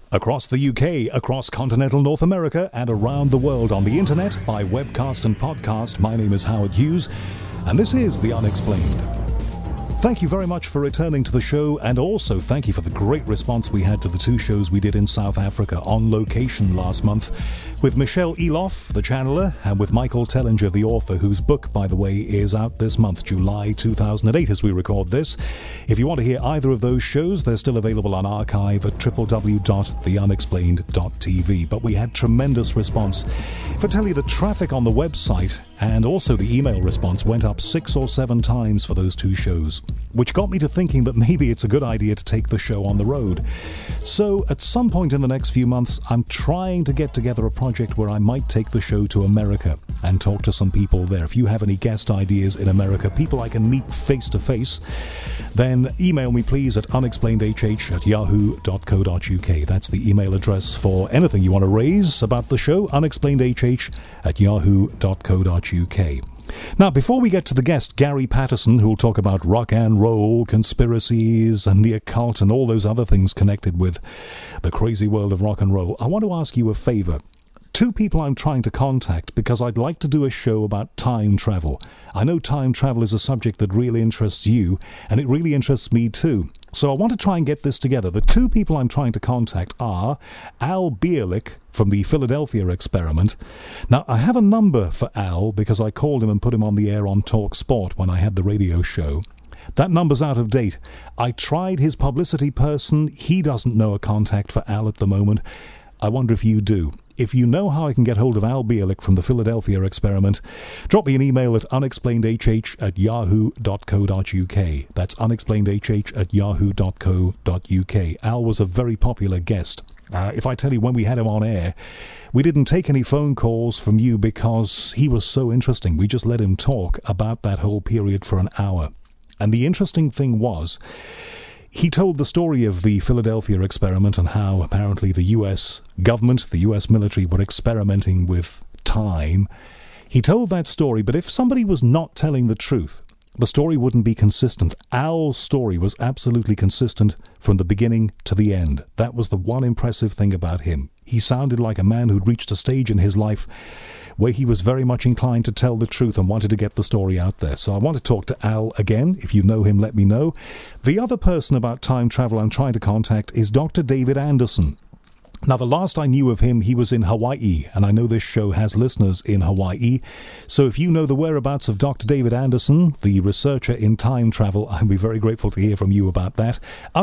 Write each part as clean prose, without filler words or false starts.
Across the UK, across continental North America, and around the world on the internet, by webcast and podcast, my name is Howard Hughes, and this is The Unexplained. Thank you very much for returning to the show, and also thank you for the great response we had to the two shows we did in South Africa on location last month with Michelle Eloff, the channeler, and with Michael Tellinger, the author, whose book, by the way, is out this month, July 2008, as we record this. If you want to hear either of those shows, they're still available on archive at www.theunexplained.tv. But we had tremendous response. If I tell you, the traffic on the website and also the email response went up 6 or 7 times for those two shows, which got me to thinking that maybe it's a good idea to take the show on the road. So at some point in the next few months, I'm trying to get together a project where I might take the show to America and talk to some people there. If you have any guest ideas in America, people I can meet face to face, then email me please at unexplainedhh@yahoo.co.uk. That's the email address for anything you want to raise about the show, unexplainedhh@yahoo.co.uk. Now, before we get to the guest, Gary Patterson, who'll talk about rock and roll, conspiracies, and the occult, and all those other things connected with the crazy world of rock and roll, I want to ask you a favor. 2 people I'm trying to contact because I'd like to do a show about time travel. I know time travel is a subject that really interests you, and it really interests me too. So I want to try and get this together. The 2 people I'm trying to contact are Al Bielek from the Philadelphia Experiment. Now, I have a number for Al because I called him and put him on the air on Talk Sport when I had the radio show. That number's out of date. I tried his publicity person. He doesn't know a contact for Al at the moment. I wonder if you do. If you know how I can get hold of Al Bielek from the Philadelphia Experiment, drop me an email at unexplainedhh@yahoo.co.uk. That's unexplainedhh@yahoo.co.uk. Al was a very popular guest. If I tell you, when we had him on air, we didn't take any phone calls from you because he was so interesting. We just let him talk about that whole period for an hour. And the interesting thing was, he told the story of the Philadelphia Experiment and how apparently the US government, the US military, were experimenting with time. He told that story, but if somebody was not telling the truth, the story wouldn't be consistent. Al's story was absolutely consistent from the beginning to the end. That was the one impressive thing about him. He sounded like a man who'd reached a stage in his life where he was very much inclined to tell the truth and wanted to get the story out there. So I want to talk to Al again. If you know him, let me know. The other person about time travel I'm trying to contact is Dr. David Anderson. Now, the last I knew of him, he was in Hawaii, and I know this show has listeners in Hawaii. So if you know the whereabouts of Dr. David Anderson, the researcher in time travel, I'd be very grateful to hear from you about that.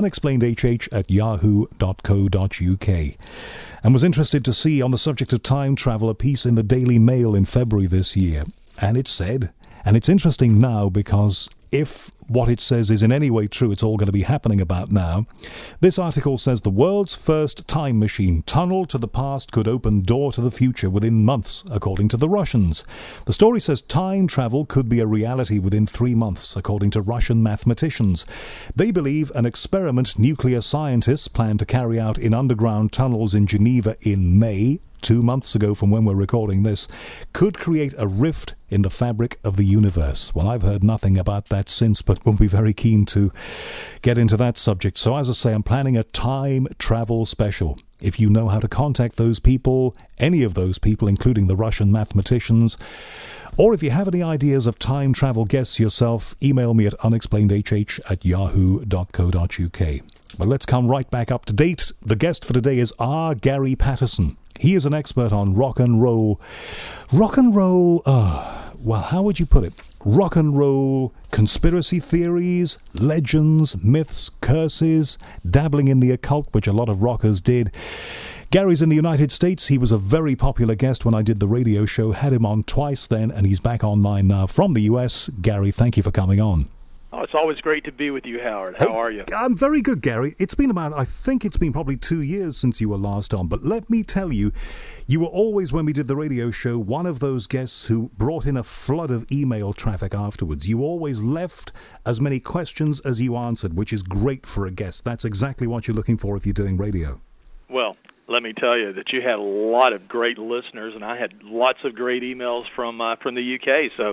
unexplainedhh@yahoo.co.uk. And was interested to see, on the subject of time travel, a piece in the Daily Mail in February this year. And it said, and it's interesting now because if what it says is in any way true, it's all going to be happening about now. This article says the world's first time machine tunnel to the past could open door to the future within months, according to the Russians. The story says time travel could be a reality within 3 months, according to Russian mathematicians. They believe an experiment nuclear scientists plan to carry out in underground tunnels in Geneva in May, 2 months ago from when we're recording this, could create a rift in the fabric of the universe. Well, I've heard nothing about that since, but we'll be very keen to get into that subject. So as I say, I'm planning a time travel special. If you know how to contact those people, any of those people, including the Russian mathematicians, or if you have any ideas of time travel guests yourself, email me at unexplainedhh@yahoo.co.uk. Well, let's come right back up to date. The guest for today is R. Gary Patterson. He is an expert on rock and roll. Rock and roll, well, how would you put it? Rock and roll, conspiracy theories, legends, myths, curses, dabbling in the occult, which a lot of rockers did. Gary's in the United States. He was a very popular guest when I did the radio show. Had him on twice then, and he's back on mine now from the US. Gary, thank you for coming on. Oh, it's always great to be with you, Howard. How are you? I'm very good, Gary. It's been I think it's been probably 2 years since you were last on, but let me tell you, you were always, when we did the radio show, one of those guests who brought in a flood of email traffic afterwards. You always left as many questions as you answered, which is great for a guest. That's exactly what you're looking for if you're doing radio. Well, let me tell you that you had a lot of great listeners, and I had lots of great emails from the UK. So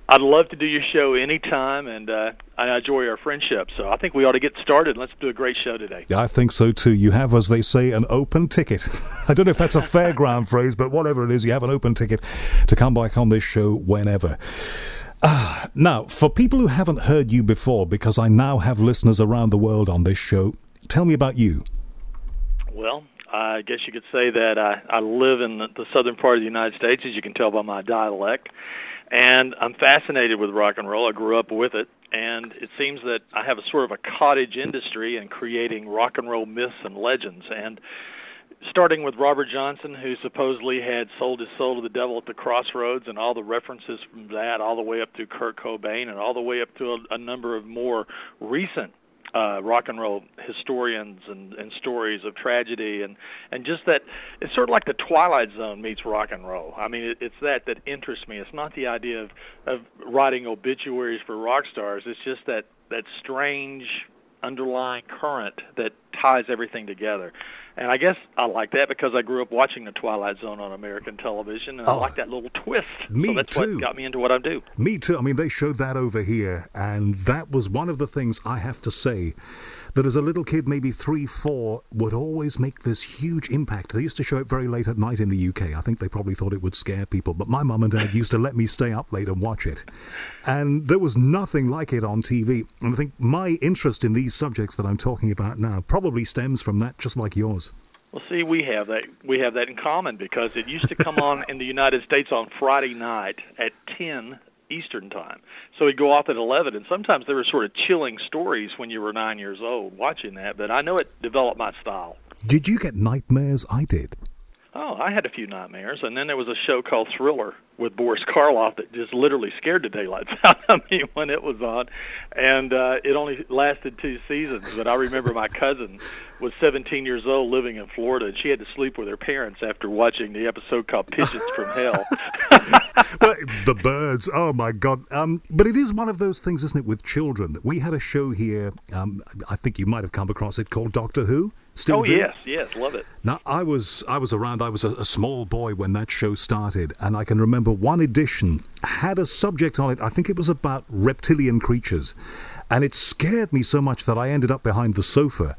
I'd love to do your show anytime, and I enjoy our friendship. So I think we ought to get started. Let's do a great show today. I think so too. You have, as they say, an open ticket. I don't know if that's a fairground phrase, but whatever it is, you have an open ticket to come back on this show whenever. Now, for people who haven't heard you before, because I now have listeners around the world on this show, tell me about you. Well, I guess you could say that I live in the southern part of the United States, as you can tell by my dialect. And I'm fascinated with rock and roll. I grew up with it, and it seems that I have a sort of a cottage industry in creating rock and roll myths and legends. And starting with Robert Johnson, who supposedly had sold his soul to the devil at the crossroads, and all the references from that, all the way up to Kurt Cobain, and all the way up to a number of more recent rock and roll historians and stories of tragedy, and just that it's sort of like the Twilight Zone meets rock and roll. I mean, it's that interests me. It's not the idea of writing obituaries for rock stars. It's just that strange underlying current that ties everything together. And I guess I like that because I grew up watching The Twilight Zone on American television, and I like that little twist. Me that's too. What got me into what I do. Me too. I mean, they showed that over here, and that was one of the things I have to say that as a little kid, maybe 3, 4, would always make this huge impact. They used to show it very late at night in the UK. I think they probably thought it would scare people, but my mum and dad used to let me stay up late and watch it. And there was nothing like it on TV. And I think my interest in these subjects that I'm talking about now probably stems from that, just like yours. Well, see, we have that in common because it used to come on in the United States on Friday night at 10 Eastern time. So we'd go off at 11, and sometimes there were sort of chilling stories when you were 9 years old watching that, but I know it developed my style. Did you get nightmares? I did. Oh, I had a few nightmares, and then there was a show called Thriller with Boris Karloff that just literally scared the daylights out of me when it was on, and it only lasted 2 seasons, but I remember my cousin was 17 years old living in Florida, and she had to sleep with her parents after watching the episode called Pigeons from Hell. Well, the birds, oh my God. But it is one of those things, isn't it, with children? We had a show here, I think you might have come across it, called Doctor Who. Still do? Yes, love it. Now, I was around, I was a small boy when that show started, and I can remember one edition had a subject on it, I think it was about reptilian creatures, and it scared me so much that I ended up behind the sofa.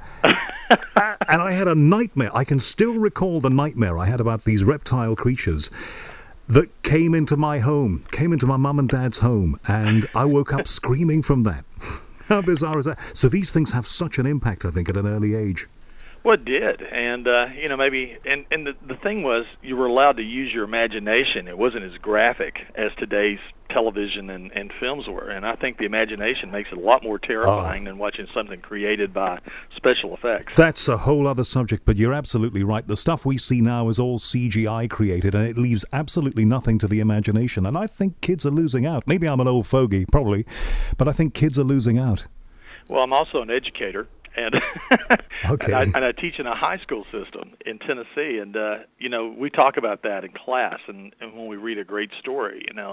And I had a nightmare. I can still recall the nightmare I had about these reptile creatures that came into my home, came into my mum and dad's home, and I woke up screaming from that. How bizarre is that? So these things have such an impact, I think, at an early age. Well, it did, and maybe, and the thing was, you were allowed to use your imagination. It wasn't as graphic as today's television and films were, and I think the imagination makes it a lot more terrifying than watching something created by special effects. That's a whole other subject, but you're absolutely right. The stuff we see now is all CGI created, and it leaves absolutely nothing to the imagination, and I think kids are losing out. Maybe I'm an old fogey, probably, but I think kids are losing out. Well, I'm also an educator. And, okay. and I teach in a high school system in Tennessee, and we talk about that in class, and when we read a great story, and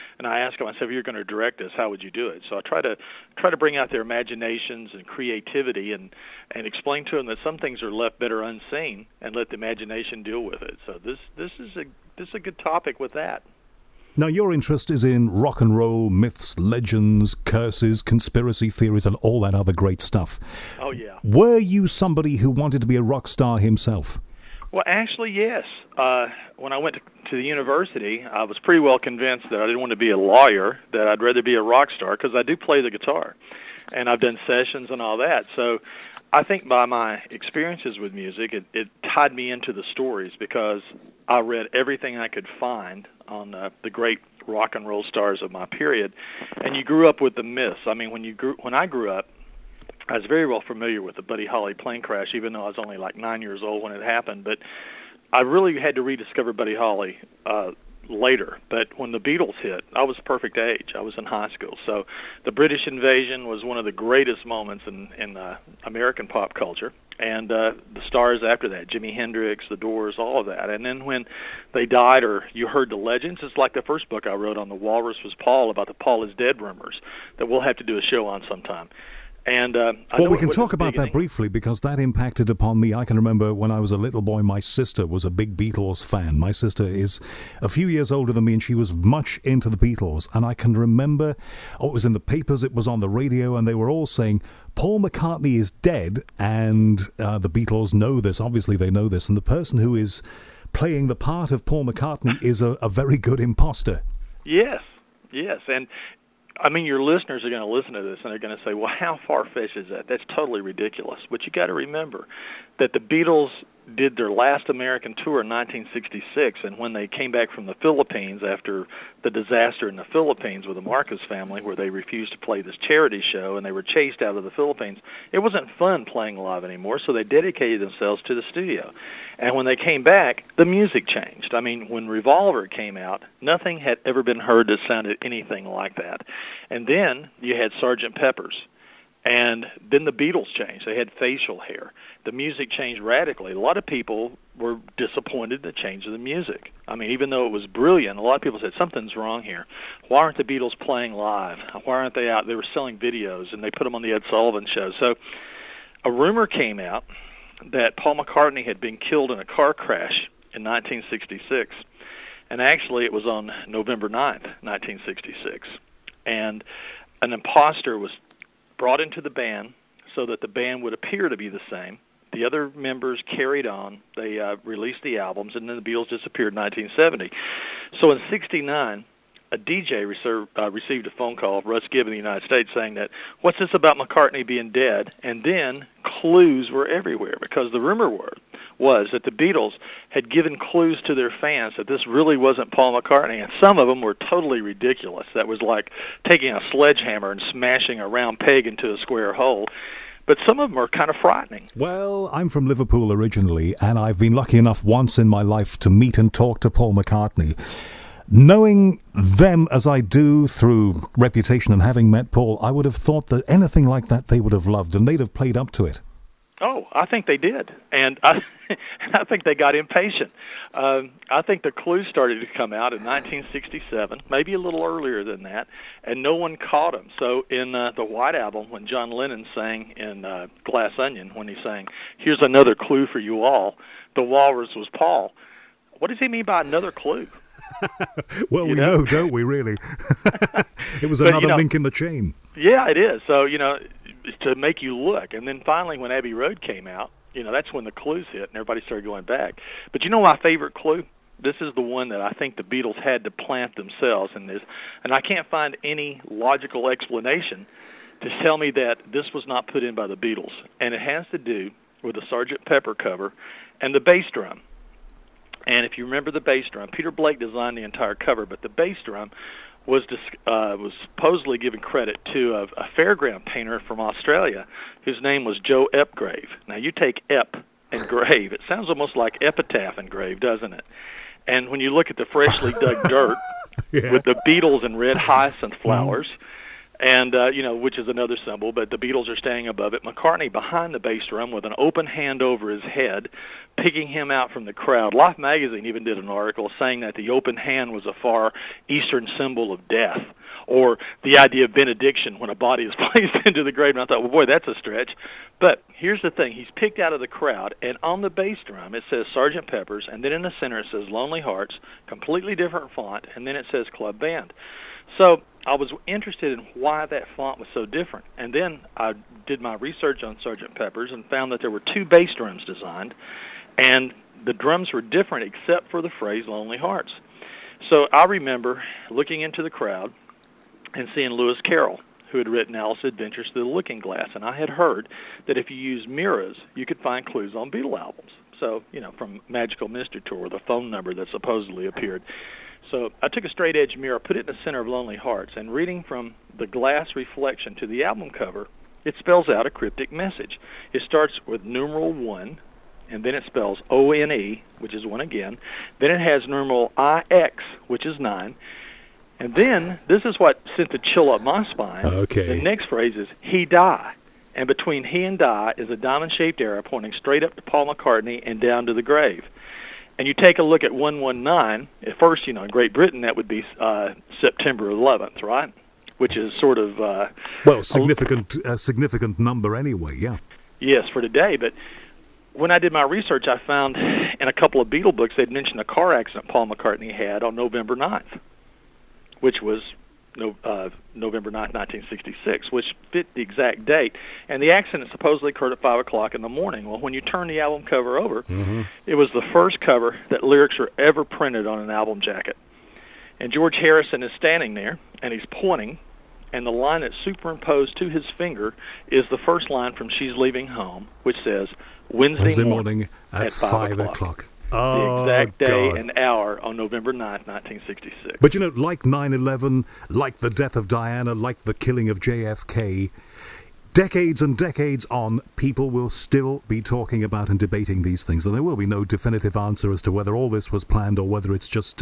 I ask them, I said, if you're going to direct this, how would you do it? So I try to bring out their imaginations and creativity, and explain to them that some things are left better unseen, and let the imagination deal with it. So this is a good topic with that. Now, your interest is in rock and roll, myths, legends, curses, conspiracy theories, and all that other great stuff. Oh, yeah. Were you somebody who wanted to be a rock star himself? Well, actually, yes. When I went to the university, I was pretty well convinced that I didn't want to be a lawyer, that I'd rather be a rock star, because I do play the guitar, and I've done sessions and all that. So I think by my experiences with music, it tied me into the stories, because I read everything I could find on the great rock and roll stars of my period, and you grew up with the myths. I mean, when I grew up, I was very well familiar with the Buddy Holly plane crash, even though I was only like 9 years old when it happened. But I really had to rediscover Buddy Holly later. But when the Beatles hit, I was perfect age. I was in high school. So the British invasion was one of the greatest moments in American pop culture. And the stars after that, Jimi Hendrix, The Doors, all of that. And then when they died, or you heard the legends, it's like the first book I wrote on The Walrus Was Paul, about the Paul is Dead rumors that we'll have to do a show on sometime. And well, we can talk about that briefly because that impacted upon me. I can remember when I was a little boy, my sister was a big Beatles fan. My sister is a few years older than me, and she was much into the Beatles. And I can remember, it was in the papers, it was on the radio, and they were all saying, Paul McCartney is dead, and the Beatles know this. Obviously, they know this. And the person who is playing the part of Paul McCartney is a very good imposter. Yes, and I mean, your listeners are going to listen to this and they're going to say, well, how far-fetched is that? That's totally ridiculous. But you got to remember that the Beatles did their last American tour in 1966, and when they came back from the Philippines after the disaster in the Philippines with the Marcos family where they refused to play this charity show and they were chased out of the Philippines, it wasn't fun playing live anymore, so they dedicated themselves to the studio. And when they came back, the music changed. I mean, when Revolver came out, nothing had ever been heard that sounded anything like that. And then you had Sgt. Pepper's. And then the Beatles changed. They had facial hair. The music changed radically. A lot of people were disappointed in the change of the music. I mean, even though it was brilliant, a lot of people said, something's wrong here. Why aren't the Beatles playing live? Why aren't they out? They were selling videos, and they put them on the Ed Sullivan Show. So a rumor came out that Paul McCartney had been killed in a car crash in 1966. And actually, it was on November 9th, 1966. And an imposter was brought into the band so that the band would appear to be the same. The other members carried on. They released the albums, and then the Beatles disappeared in 1970. So in 1969, a DJ received a phone call, Russ Gibb in the United States, saying that, what's this about McCartney being dead? And then clues were everywhere because the rumor was that the Beatles had given clues to their fans that this really wasn't Paul McCartney, and some of them were totally ridiculous. That was like taking a sledgehammer and smashing a round peg into a square hole. But some of them are kind of frightening. Well, I'm from Liverpool originally, and I've been lucky enough once in my life to meet and talk to Paul McCartney. Knowing them as I do through reputation and having met Paul, I would have thought that anything like that they would have loved, and they'd have played up to it. Oh, I think they did, and I think they got impatient. I think the clues started to come out in 1967, maybe a little earlier than that, and no one caught them. So in the White Album, when John Lennon sang in Glass Onion, when he sang, here's another clue for you all, the walrus was Paul. What does he mean by another clue? Well, we know, don't we, really? It was another link in the chain. Yeah, it is. So, to make you look. And then finally, when Abbey Road came out, that's when the clues hit and everybody started going back. But you know my favorite clue? This is the one that I think the Beatles had to plant themselves in this. And I can't find any logical explanation to tell me that this was not put in by the Beatles. And it has to do with the Sgt. Pepper cover and the bass drum. And if you remember the bass drum, Peter Blake designed the entire cover, but the bass drum was supposedly given credit to a fairground painter from Australia whose name was Joe Epgrave. Now, you take Ep and grave. It sounds almost like epitaph and grave, doesn't it? And when you look at the freshly dug dirt with the Beatles and red hyacinth flowers, and which is another symbol, but the Beatles are standing above it. McCartney behind the bass drum with an open hand over his head, picking him out from the crowd. Life magazine even did an article saying that the open hand was a far Eastern symbol of death, or the idea of benediction when a body is placed into the grave. And I thought, well, boy, that's a stretch. But here's the thing. He's picked out of the crowd, and on the bass drum it says Sgt. Pepper's, and then in the center it says Lonely Hearts, completely different font, and then it says Club Band. So I was interested in why that font was so different. And then I did my research on Sgt. Pepper's and found that there were two bass drums designed, and the drums were different except for the phrase Lonely Hearts. So I remember looking into the crowd and seeing Lewis Carroll, who had written Alice's Adventures Through the Looking Glass, and I had heard that if you use mirrors, you could find clues on Beatle albums. So, from Magical Mystery Tour, the phone number that supposedly appeared. So I took a straight-edge mirror, put it in the center of Lonely Hearts, and reading from the glass reflection to the album cover, it spells out a cryptic message. It starts with numeral 1, and then it spells O-N-E, which is 1 again. Then it has numeral I-X, which is 9. And then, this is what sent the chill up my spine. Okay. The next phrase is, he die. And between he and die is a diamond-shaped arrow pointing straight up to Paul McCartney and down to the grave. And you take a look at 119, at first, in Great Britain, that would be September 11th, right? which is sort of significant number anyway. Yeah. Yes, for today. But when I did my research, I found in a couple of Beatle books they'd mentioned a car accident Paul McCartney had on November 9th, which was November 9th, 1966, which fit the exact date. And the accident supposedly occurred at 5 o'clock in the morning. Well, when you turn the album cover over, it was the first cover that lyrics were ever printed on an album jacket. And George Harrison is standing there, and he's pointing, and the line that's superimposed to his finger is the first line from She's Leaving Home, which says, Wednesday morning at 5 o'clock. Oh, the exact day God. and hour on November 9th, 1966. But, like 9/11, like the death of Diana, like the killing of JFK, decades and decades on, people will still be talking about and debating these things, and there will be no definitive answer as to whether all this was planned or whether it's just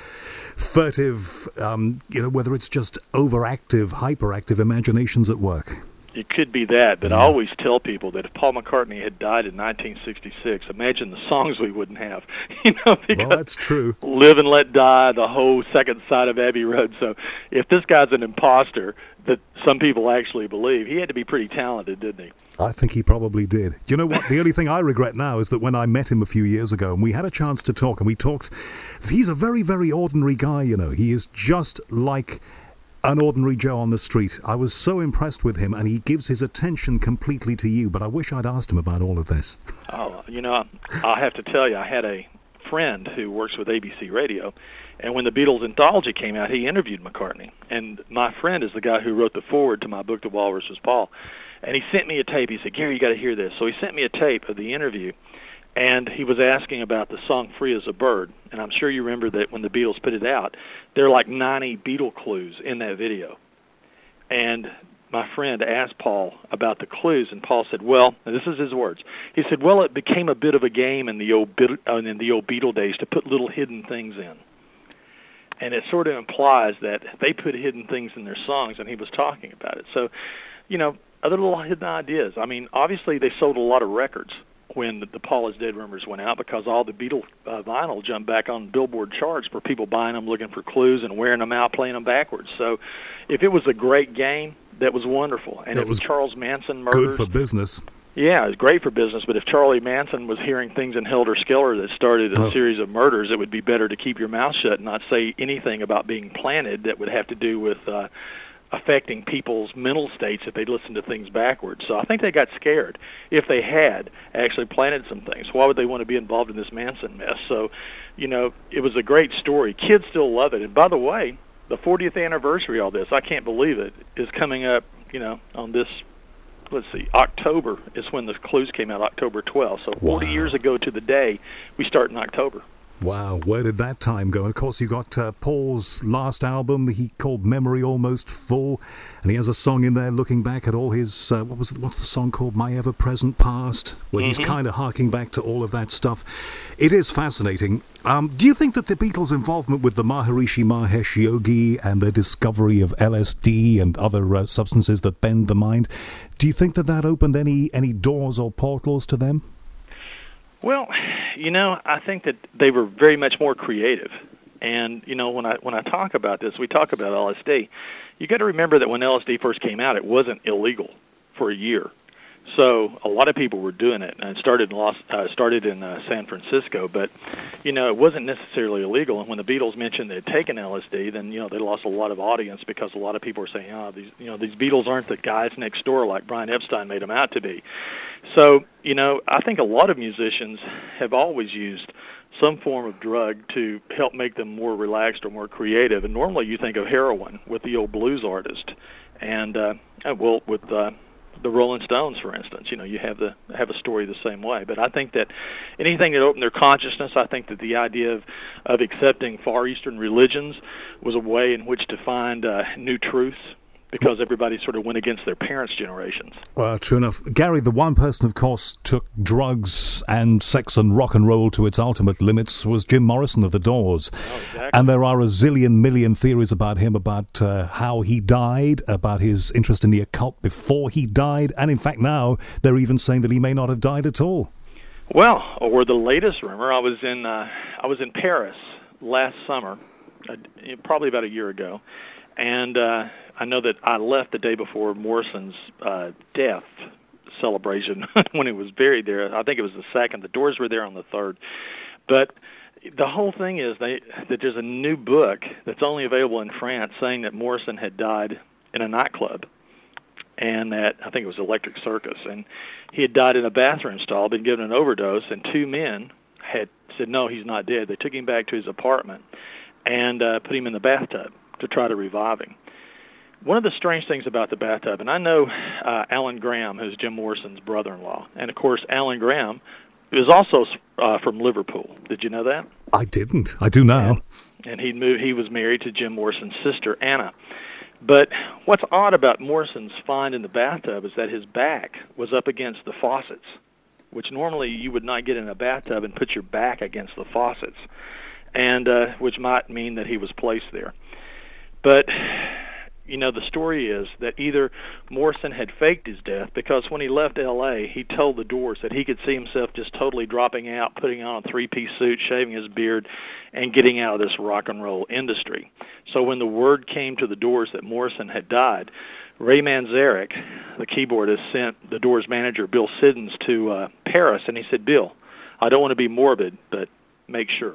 furtive, whether it's just overactive, hyperactive imaginations at work. It could be that, but I always tell people that if Paul McCartney had died in 1966, imagine the songs we wouldn't have. Because well, that's true. Live and Let Die, the whole second side of Abbey Road. So if this guy's an imposter that some people actually believe, he had to be pretty talented, didn't he? I think he probably did. You know what? The only thing I regret now is that when I met him a few years ago and we had a chance to talk, and we talked, he's a very, very ordinary guy, He is just like an ordinary Joe on the street. I was so impressed with him, and he gives his attention completely to you, but I wish I'd asked him about all of this. Oh, I'll have to tell you, I had a friend who works with ABC Radio, and when the Beatles anthology came out, he interviewed McCartney. And my friend is the guy who wrote the foreword to my book, The Walrus Was Paul. And he sent me a tape. He said, Gary, you got to hear this. So he sent me a tape of the interview, and he was asking about the song Free as a Bird. And I'm sure you remember that when the Beatles put it out, there are like 90 Beatle clues in that video. And my friend asked Paul about the clues, and Paul said, well, and this is his words, he said, well, it became a bit of a game in the old Beatle days to put little hidden things in. And it sort of implies that they put hidden things in their songs, and he was talking about it. So, other little hidden ideas. I mean, obviously they sold a lot of records when the Paul is Dead rumors went out, because all the Beatle vinyl jumped back on Billboard charts for people buying them, looking for clues, and wearing them out, playing them backwards. So if it was a great game, that was wonderful. And it if was Charles Manson murders... Good for business. Yeah, it was great for business, but if Charlie Manson was hearing things in Helter Skelter that started a series of murders, it would be better to keep your mouth shut and not say anything about being planted that would have to do with affecting people's mental states if they listened to things backwards. So I think they got scared. If they had actually planted some things, why would they want to be involved in this Manson mess? So, it was a great story. Kids still love it. And by the way, the 40th anniversary of all this, I can't believe it, is coming up, on this, October is when the clues came out, October 12th. So 40 years ago to the day, we start in October. Wow, where did that time go? And of course, you got Paul's last album, he called Memory Almost Full, and he has a song in there looking back at all his, what's the song called, My Ever-Present Past, where he's kind of harking back to all of that stuff. It is fascinating. Do you think that the Beatles' involvement with the Maharishi Mahesh Yogi and their discovery of LSD and other substances that bend the mind, do you think that opened any doors or portals to them? Well, I think that they were very much more creative. And, when I talk about this, we talk about LSD. You got to remember that when LSD first came out, it wasn't illegal for a year. So a lot of people were doing it, and it started in San Francisco, but it wasn't necessarily illegal. And when the Beatles mentioned they had taken LSD, then they lost a lot of audience because a lot of people were saying, these Beatles aren't the guys next door like Brian Epstein made them out to be. So I think a lot of musicians have always used some form of drug to help make them more relaxed or more creative. And normally you think of heroin with the old blues artist, and with the Rolling Stones, for instance, you have a story the same way. But I think that anything that opened their consciousness, I think that the idea of accepting Far Eastern religions was a way in which to find new truths, because everybody sort of went against their parents' generations. Well, true enough. Gary, the one person, of course, took drugs and sex and rock and roll to its ultimate limits was Jim Morrison of The Doors. Oh, exactly. And there are a zillion million theories about him, about how he died, about his interest in the occult before he died, and in fact now they're even saying that he may not have died at all. Well, or the latest rumor, I was in Paris last summer, probably about a year ago, and I know that I left the day before Morrison's death celebration when he was buried there. I think it was the 2nd. The Doors were there on the 3rd. But the whole thing is that there's a new book that's only available in France saying that Morrison had died in a nightclub, and that, I think it was Electric Circus, and he had died in a bathroom stall, been given an overdose, and 2 men had said, no, he's not dead. They took him back to his apartment and put him in the bathtub to try to revive him. One of the strange things about the bathtub, and I know Alan Graham, who's Jim Morrison's brother-in-law, and of course Alan Graham is also from Liverpool. Did you know that? I didn't. I do now. And he was married to Jim Morrison's sister, Anna. But what's odd about Morrison's find in the bathtub is that his back was up against the faucets, which normally you would not get in a bathtub and put your back against the faucets, and which might mean that he was placed there. But you know, the story is that either Morrison had faked his death, because when he left L.A., he told the Doors that he could see himself just totally dropping out, putting on a 3-piece suit, shaving his beard, and getting out of this rock and roll industry. So when the word came to the Doors that Morrison had died, Ray Manzarek, the keyboardist, sent the Doors manager, Bill Siddons, to Paris, and he said, Bill, I don't want to be morbid, but make sure.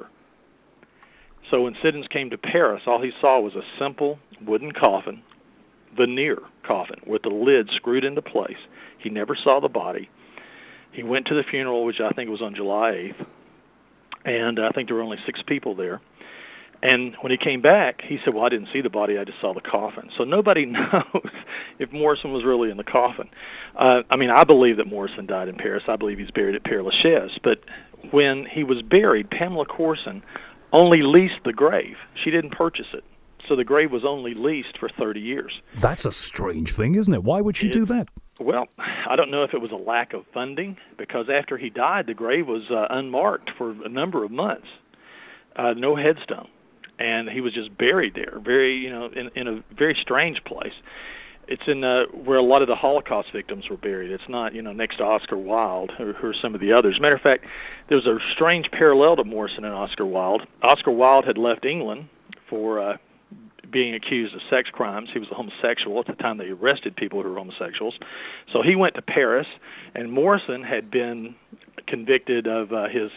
So when Siddons came to Paris, all he saw was a simple wooden coffin, veneer coffin, with the lid screwed into place. He never saw the body. He went to the funeral, which I think was on July 8th, and I think there were only 6 people there. And when he came back, he said, well, I didn't see the body, I just saw the coffin. So nobody knows if Morrison was really in the coffin. I mean, I believe that Morrison died in Paris. I believe he's buried at Père Lachaise. But when he was buried, Pamela Courson only leased the grave. She didn't purchase it. So the grave was only leased for 30 years. That's a strange thing, isn't it? Why would she do that? Well, I don't know if it was a lack of funding, because after he died, the grave was unmarked for a number of months. No headstone. And he was just buried there, in a very strange place. It's in where a lot of the Holocaust victims were buried. It's not, next to Oscar Wilde or some of the others. Matter of fact, there's a strange parallel to Morrison and Oscar Wilde. Oscar Wilde had left England for being accused of sex crimes. He was a homosexual at the time they arrested people who were homosexuals. So he went to Paris, and Morrison had been convicted of his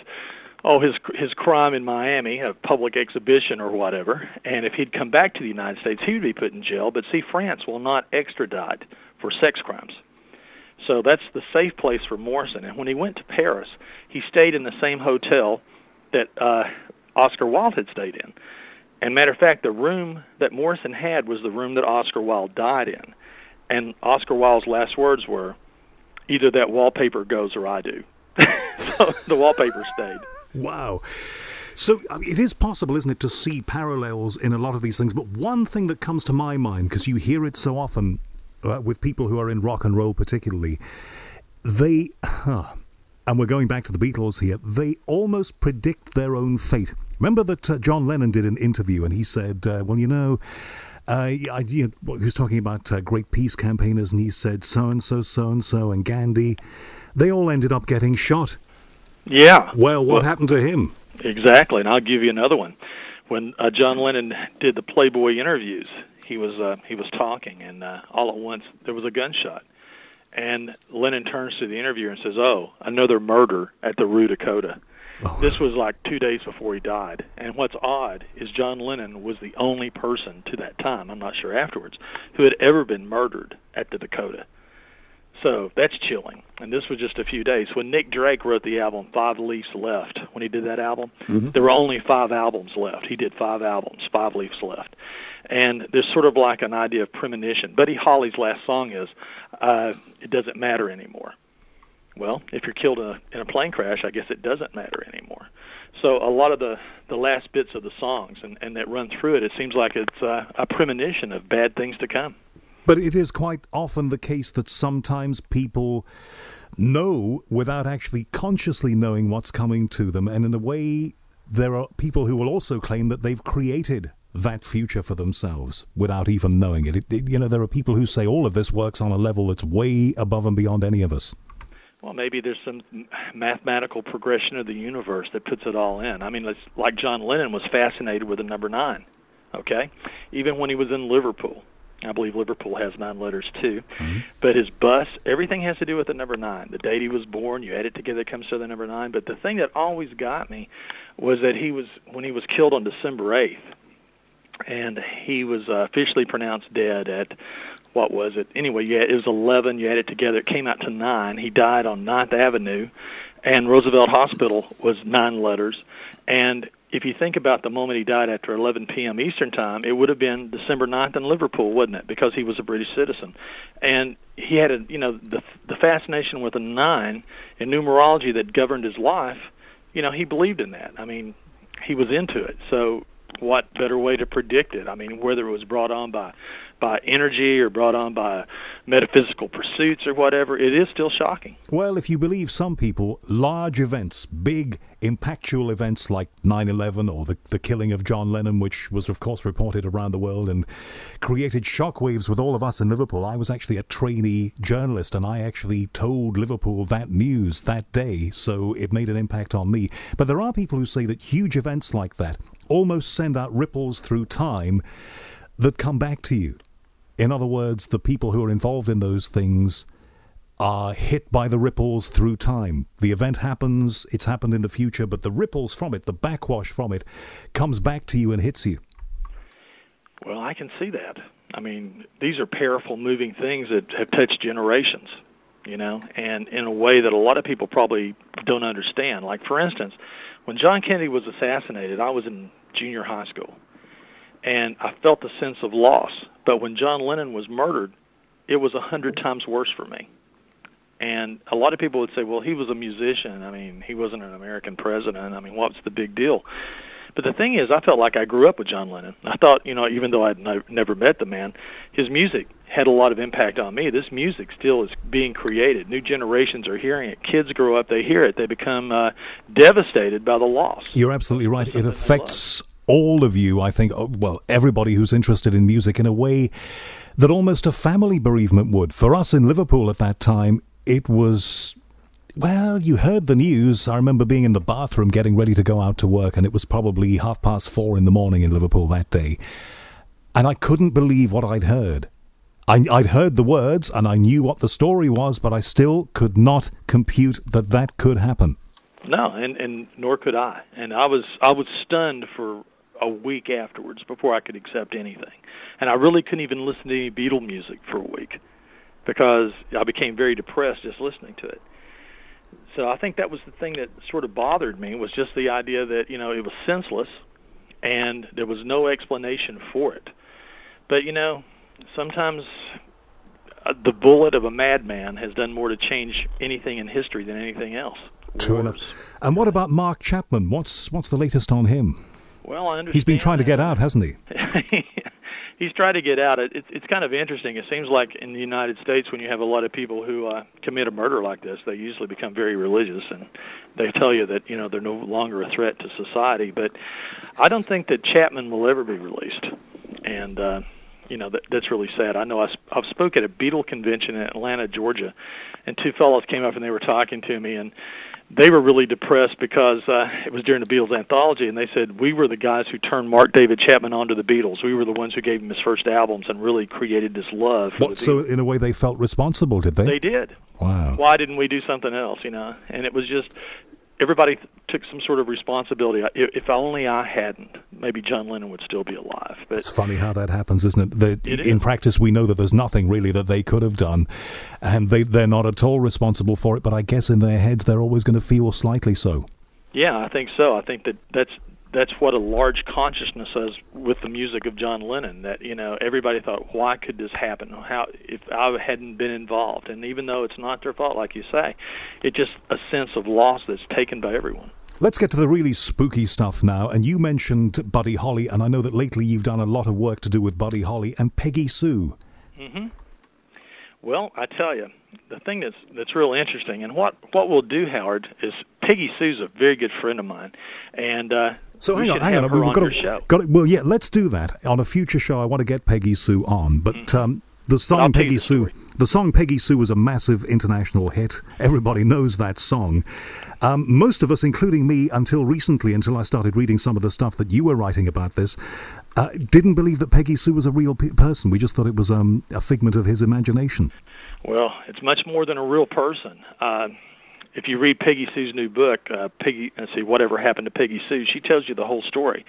crime in Miami, a public exhibition or whatever, and if he'd come back to the United States, he would be put in jail. But see, France will not extradite for sex crimes. So that's the safe place for Morrison. And when he went to Paris, he stayed in the same hotel that Oscar Wilde had stayed in. And matter of fact, the room that Morrison had was the room that Oscar Wilde died in. And Oscar Wilde's last words were, either that wallpaper goes or I do. So the wallpaper stayed. Wow. So it is possible, isn't it, to see parallels in a lot of these things. But one thing that comes to my mind, because you hear it so often with people who are in rock and roll particularly, and we're going back to the Beatles here, they almost predict their own fate. Remember that John Lennon did an interview and he said, he was talking about great peace campaigners, and he said so-and-so, and Gandhi, they all ended up getting shot. Yeah. Well, what happened to him? Exactly, and I'll give you another one. When John Lennon did the Playboy interviews, he was talking, and all at once there was a gunshot. And Lennon turns to the interviewer and says, "Oh, another murder at the Rue Dakota." Oh. This was like 2 days before he died. And what's odd is John Lennon was the only person to that time, I'm not sure afterwards, who had ever been murdered at the Dakota. So that's chilling. And this was just a few days. When Nick Drake wrote the album 5 Leaves Left, when he did that album, there were only 5 albums left. He did 5 albums, 5 Leaves Left. And there's sort of like an idea of premonition. Buddy Holly's last song is, it doesn't matter anymore. Well, if you're killed in a plane crash, I guess it doesn't matter anymore. So a lot of the last bits of the songs and that run through it, it seems like it's a premonition of bad things to come. But it is quite often the case that sometimes people know without actually consciously knowing what's coming to them. And in a way, there are people who will also claim that they've created that future for themselves without even knowing it. There are people who say all of this works on a level that's way above and beyond any of us. Well, maybe there's some mathematical progression of the universe that puts it all in. I mean, it's like John Lennon was fascinated with the number 9, okay? Even when he was in Liverpool. I believe Liverpool has 9 letters too. Mm-hmm. But his bust, everything has to do with the number 9. The date he was born, you add it together, it comes to the number 9. But the thing that always got me was that when he was killed on December 8th, and he was officially pronounced dead at, what was it? Anyway, it was 11. You add it together, it came out to 9. He died on 9th Avenue, and Roosevelt Hospital was 9 letters. And if you think about the moment he died after 11 p.m. Eastern Time, it would have been December 9th in Liverpool, wouldn't it? Because he was a British citizen. And he had the fascination with a 9 in numerology that governed his life. He believed in that. I mean, he was into it. So what better way to predict it? I mean, whether it was brought on by energy or brought on by metaphysical pursuits or whatever, it is still shocking. Well, if you believe some people, large events, big, impactful events like 9/11 or the killing of John Lennon, which was, of course, reported around the world and created shockwaves with all of us in Liverpool. I was actually a trainee journalist, and I actually told Liverpool that news that day, so it made an impact on me. But there are people who say that huge events like that almost send out ripples through time that come back to you. In other words, the people who are involved in those things are hit by the ripples through time. The event happens, it's happened in the future, but the ripples from it, the backwash from it, comes back to you and hits you. Well, I can see that. I mean, these are powerful, moving things that have touched generations, and in a way that a lot of people probably don't understand. Like, for instance, when John Kennedy was assassinated, I was in junior high school, and I felt the sense of loss. But when John Lennon was murdered, it was 100 times worse for me. And a lot of people would say, well, he was a musician. I mean, he wasn't an American president. I mean, what's the big deal? But the thing is, I felt like I grew up with John Lennon. I thought, even though I'd never met the man, his music had a lot of impact on me. This music still is being created. New generations are hearing it. Kids grow up, they hear it. They become devastated by the loss. You're absolutely right. It affects all of you, I think, everybody who's interested in music in a way that almost a family bereavement would. For us in Liverpool at that time, it was, you heard the news. I remember being in the bathroom getting ready to go out to work, and it was probably 4:30 in the morning in Liverpool that day. And I couldn't believe what I'd heard. I'd heard the words, and I knew what the story was, but I still could not compute that could happen. No, and nor could I. And I was stunned for a week afterwards before I could accept anything. And I really couldn't even listen to any Beatle music for a week because I became very depressed just listening to it. So I think that was the thing that sort of bothered me, was just the idea that, it was senseless and there was no explanation for it. But, sometimes the bullet of a madman has done more to change anything in history than anything else. True enough. And what about Mark Chapman? What's the latest on him? Well, I understand. He's been trying to get out, hasn't he? He's tried to get out. It's kind of interesting. It seems like in the United States, when you have a lot of people who commit a murder like this, they usually become very religious, and they tell you that they're no longer a threat to society. But I don't think that Chapman will ever be released, and that's really sad. I know I've spoke at a Beatle convention in Atlanta, Georgia, and 2 fellows came up and they were talking to me, and they were really depressed because it was during the Beatles anthology, and they said, we were the guys who turned Mark David Chapman onto the Beatles. We were the ones who gave him his first albums and really created this love for the Beatles. So in a way they felt responsible, did they? They did. Wow. Why didn't we do something else, And it was just, everybody took some sort of responsibility. If only I hadn't, maybe John Lennon would still be alive. But it's funny how that happens, isn't it? It in is. practice, we know that there's nothing really that they could have done, and they're not at all responsible for it, but I guess in their heads they're always going to feel slightly so. Yeah, I think so. I think that's what a large consciousness is with the music of John Lennon, that everybody thought, why could this happen? How, if I hadn't been involved? And even though it's not their fault, like you say, it's just a sense of loss that's taken by everyone. Let's get to the really spooky stuff now. And you mentioned Buddy Holly, and I know that lately you've done a lot of work to do with Buddy Holly and Peggy Sue. Mm-hmm. Well, I tell you, the thing that's real interesting, and what we'll do, Howard, is Peggy Sue's a very good friend of mine, and so hang on, we've got to, well, yeah, let's do that on a future show. I want to get Peggy Sue on, but The song Peggy Sue. The song Peggy Sue was a massive international hit. Everybody knows that song. Most of us, including me, until recently, until I started reading some of the stuff that you were writing about this, didn't believe that Peggy Sue was a real person. We just thought it was a figment of his imagination. Well, it's much more than a real person. If you read Peggy Sue's new book, Whatever Happened to Peggy Sue, she tells you the whole story.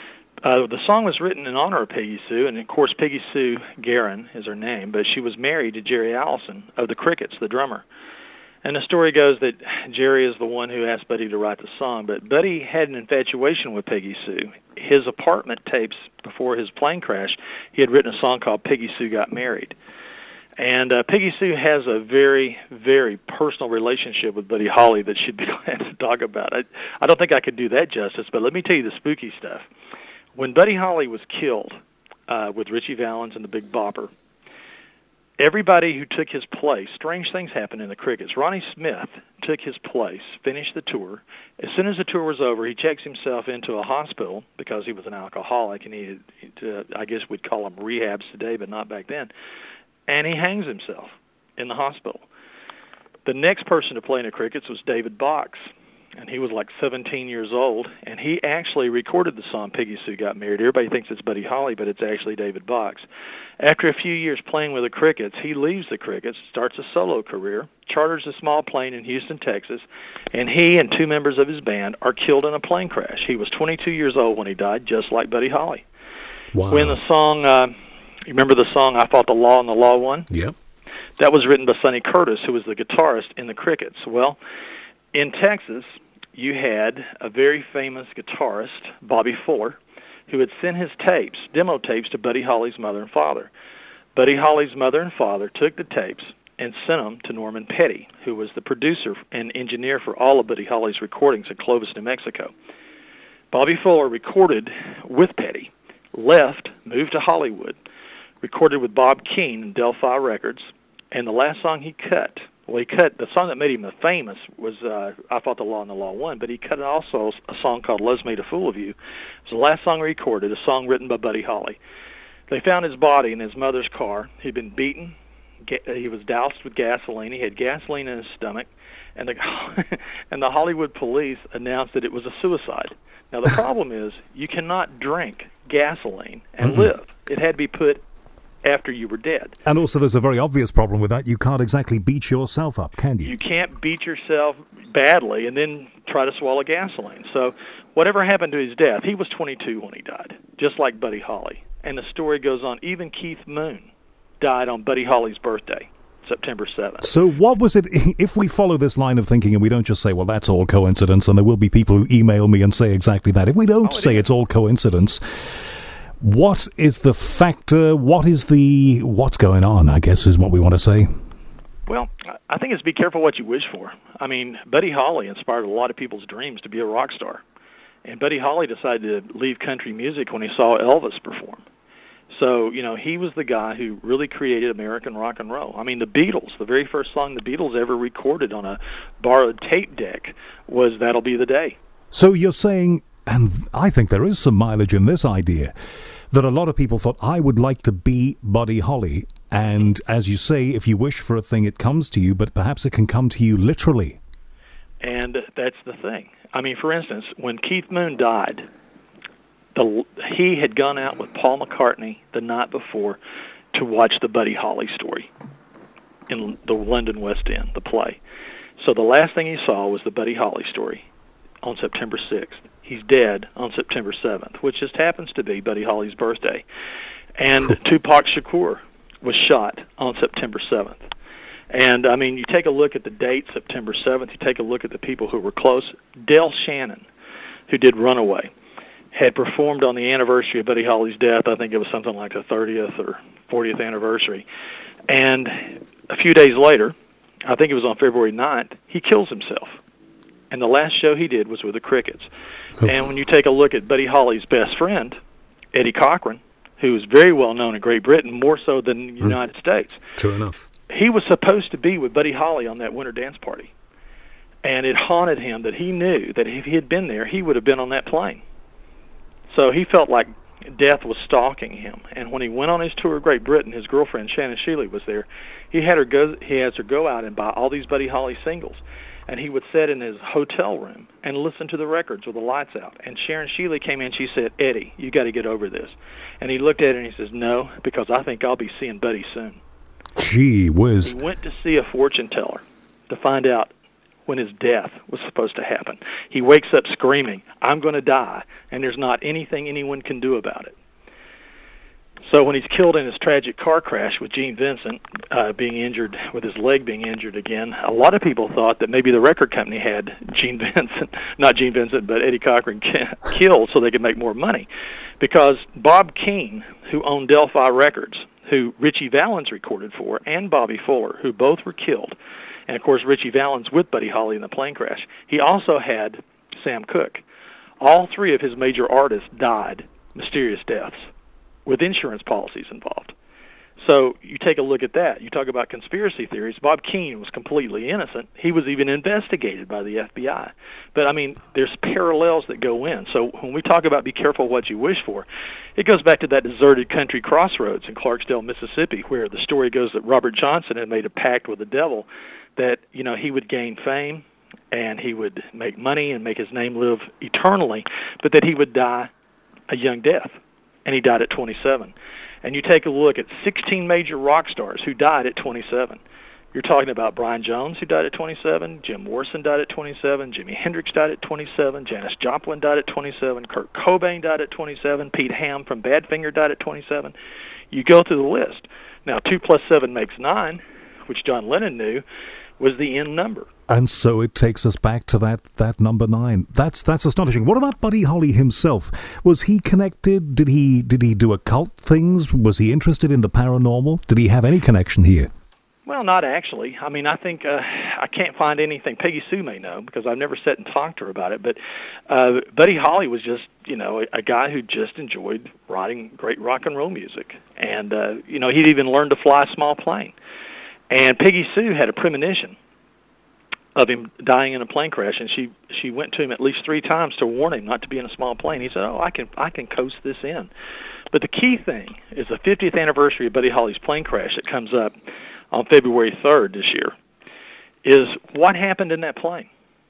The song was written in honor of Peggy Sue, and of course Peggy Sue Guerin is her name, but she was married to Jerry Allison of the Crickets, the drummer. And the story goes that Jerry is the one who asked Buddy to write the song, but Buddy had an infatuation with Peggy Sue. His apartment tapes before his plane crash, he had written a song called Peggy Sue Got Married. And Peggy Sue has a very, very personal relationship with Buddy Holly that she'd be glad to talk about. I don't think I could do that justice, but let me tell you the spooky stuff. When Buddy Holly was killed with Ritchie Valens and the Big Bopper, everybody who took his place, strange things happened in the Crickets. Ronnie Smith took his place, finished the tour. As soon as the tour was over, he checks himself into a hospital because he was an alcoholic, and he I guess we'd call them rehabs today, but not back then. And he hangs himself in the hospital. The next person to play in the Crickets was David Box. And he was like 17 years old, and he actually recorded the song Peggy Sue Got Married. Everybody thinks it's Buddy Holly, but it's actually David Box. After a few years playing with the Crickets, he leaves the Crickets, starts a solo career, charters a small plane in Houston, Texas, and he and two members of his band are killed in a plane crash. He was 22 years old when he died, just like Buddy Holly. Wow. When the song, you remember the song I Fought the Law and the Law Won? Yep. That was written by Sonny Curtis, who was the guitarist in the Crickets. Well, in Texas, you had a very famous guitarist, Bobby Fuller, who had sent his tapes, demo tapes, to Buddy Holly's mother and father. Buddy Holly's mother and father took the tapes and sent them to Norman Petty, who was the producer and engineer for all of Buddy Holly's recordings in Clovis, New Mexico. Bobby Fuller recorded with Petty, left, moved to Hollywood, recorded with Bob Keane in Delphi Records, and the last song he cut, the song that made him famous was I Fought the Law and the Law Won, but he cut also a song called Love's Made a Fool of You. It was the last song recorded, a song written by Buddy Holly. They found his body in his mother's car. He'd been beaten. He was doused with gasoline. He had gasoline in his stomach, and the Hollywood police announced that it was a suicide. Now, the problem is you cannot drink gasoline and live. It had to be put after you were dead. And also there's a very obvious problem with that. You can't exactly beat yourself up, can you? You can't beat yourself badly and then try to swallow gasoline. So whatever happened to his death, he was 22 when he died, just like Buddy Holly. And the story goes on. Even Keith Moon died on Buddy Holly's birthday, September 7th. So what was it, if we follow this line of thinking and we don't just say, well, that's all coincidence, and there will be people who email me and say exactly that. If we don't say it's all coincidence, what is the factor? What's going on, I guess, is what we want to say. Well, I think it's be careful what you wish for. I mean, Buddy Holly inspired a lot of people's dreams to be a rock star. And Buddy Holly decided to leave country music when he saw Elvis perform. So, he was the guy who really created American rock and roll. I mean, the Beatles, the very first song the Beatles ever recorded on a borrowed tape deck was That'll Be the Day. So you're saying, and I think there is some mileage in this idea, that a lot of people thought, I would like to be Buddy Holly. And as you say, if you wish for a thing, it comes to you, but perhaps it can come to you literally. And that's the thing. I mean, for instance, when Keith Moon died, he had gone out with Paul McCartney the night before to watch the Buddy Holly story in the London West End, the play. So the last thing he saw was the Buddy Holly story on September 6th. He's dead on September 7th, which just happens to be Buddy Holly's birthday. And Tupac Shakur was shot on September 7th. And, I mean, you take a look at the date, September 7th, you take a look at the people who were close. Del Shannon, who did Runaway, had performed on the anniversary of Buddy Holly's death. I think it was something like the 30th or 40th anniversary. And a few days later, I think it was on February 9th, he kills himself. And the last show he did was with the Crickets. And when you take a look at Buddy Holly's best friend, Eddie Cochran, who is very well known in Great Britain, more so than the United States. True enough. He was supposed to be with Buddy Holly on that winter dance party. And it haunted him that he knew that if he had been there, he would have been on that plane. So he felt like death was stalking him. And when he went on his tour of Great Britain, his girlfriend Shannon Shealy was there. He has her go out and buy all these Buddy Holly singles. And he would sit in his hotel room and listen to the records with the lights out. And Sharon Shealy came in, she said, "Eddie, you got to get over this." And he looked at her and he says, "No, because I think I'll be seeing Buddy soon." Gee whiz. He went to see a fortune teller to find out when his death was supposed to happen. He wakes up screaming, "I'm going to die," and there's not anything anyone can do about it. So when he's killed in his tragic car crash with Gene Vincent being injured, with his leg being injured again, a lot of people thought that maybe the record company had not Gene Vincent, but Eddie Cochran killed so they could make more money. Because Bob Keane, who owned Delphi Records, who Richie Valens recorded for, and Bobby Fuller, who both were killed, and of course Richie Valens with Buddy Holly in the plane crash, he also had Sam Cooke. All three of his major artists died mysterious deaths, with insurance policies involved. So you take a look at that. You talk about conspiracy theories. Bob Keane was completely innocent. He was even investigated by the FBI. But, I mean, there's parallels that go in. So when we talk about be careful what you wish for, it goes back to that deserted country crossroads in Clarksdale, Mississippi, where the story goes that Robert Johnson had made a pact with the devil that, you know, he would gain fame and he would make money and make his name live eternally, but that he would die a young death. And he died at 27. And you take a look at 16 major rock stars who died at 27. You're talking about Brian Jones, who died at 27, Jim Morrison died at 27, Jimi Hendrix died at 27, Janis Joplin died at 27, Kurt Cobain died at 27, Pete Ham from Badfinger died at 27. You go through the list. Now, 2 + 7 makes 9, which John Lennon knew was the end number. And so it takes us back to that number 9. That's astonishing. What about Buddy Holly himself? Was he connected? Did he do occult things? Was he interested in the paranormal? Did he have any connection here? Well, not actually. I mean, I think I can't find anything. Peggy Sue may know because I've never sat and talked to her about it. But Buddy Holly was just, you know, a guy who just enjoyed writing great rock and roll music. And, you know, he'd even learned to fly a small plane. And Peggy Sue had a premonition of him dying in a plane crash, and she went to him at least 3 times to warn him not to be in a small plane. He said, "Oh, I can coast this in." But the key thing is the 50th anniversary of Buddy Holly's plane crash that comes up on February 3rd this year is what happened in that plane.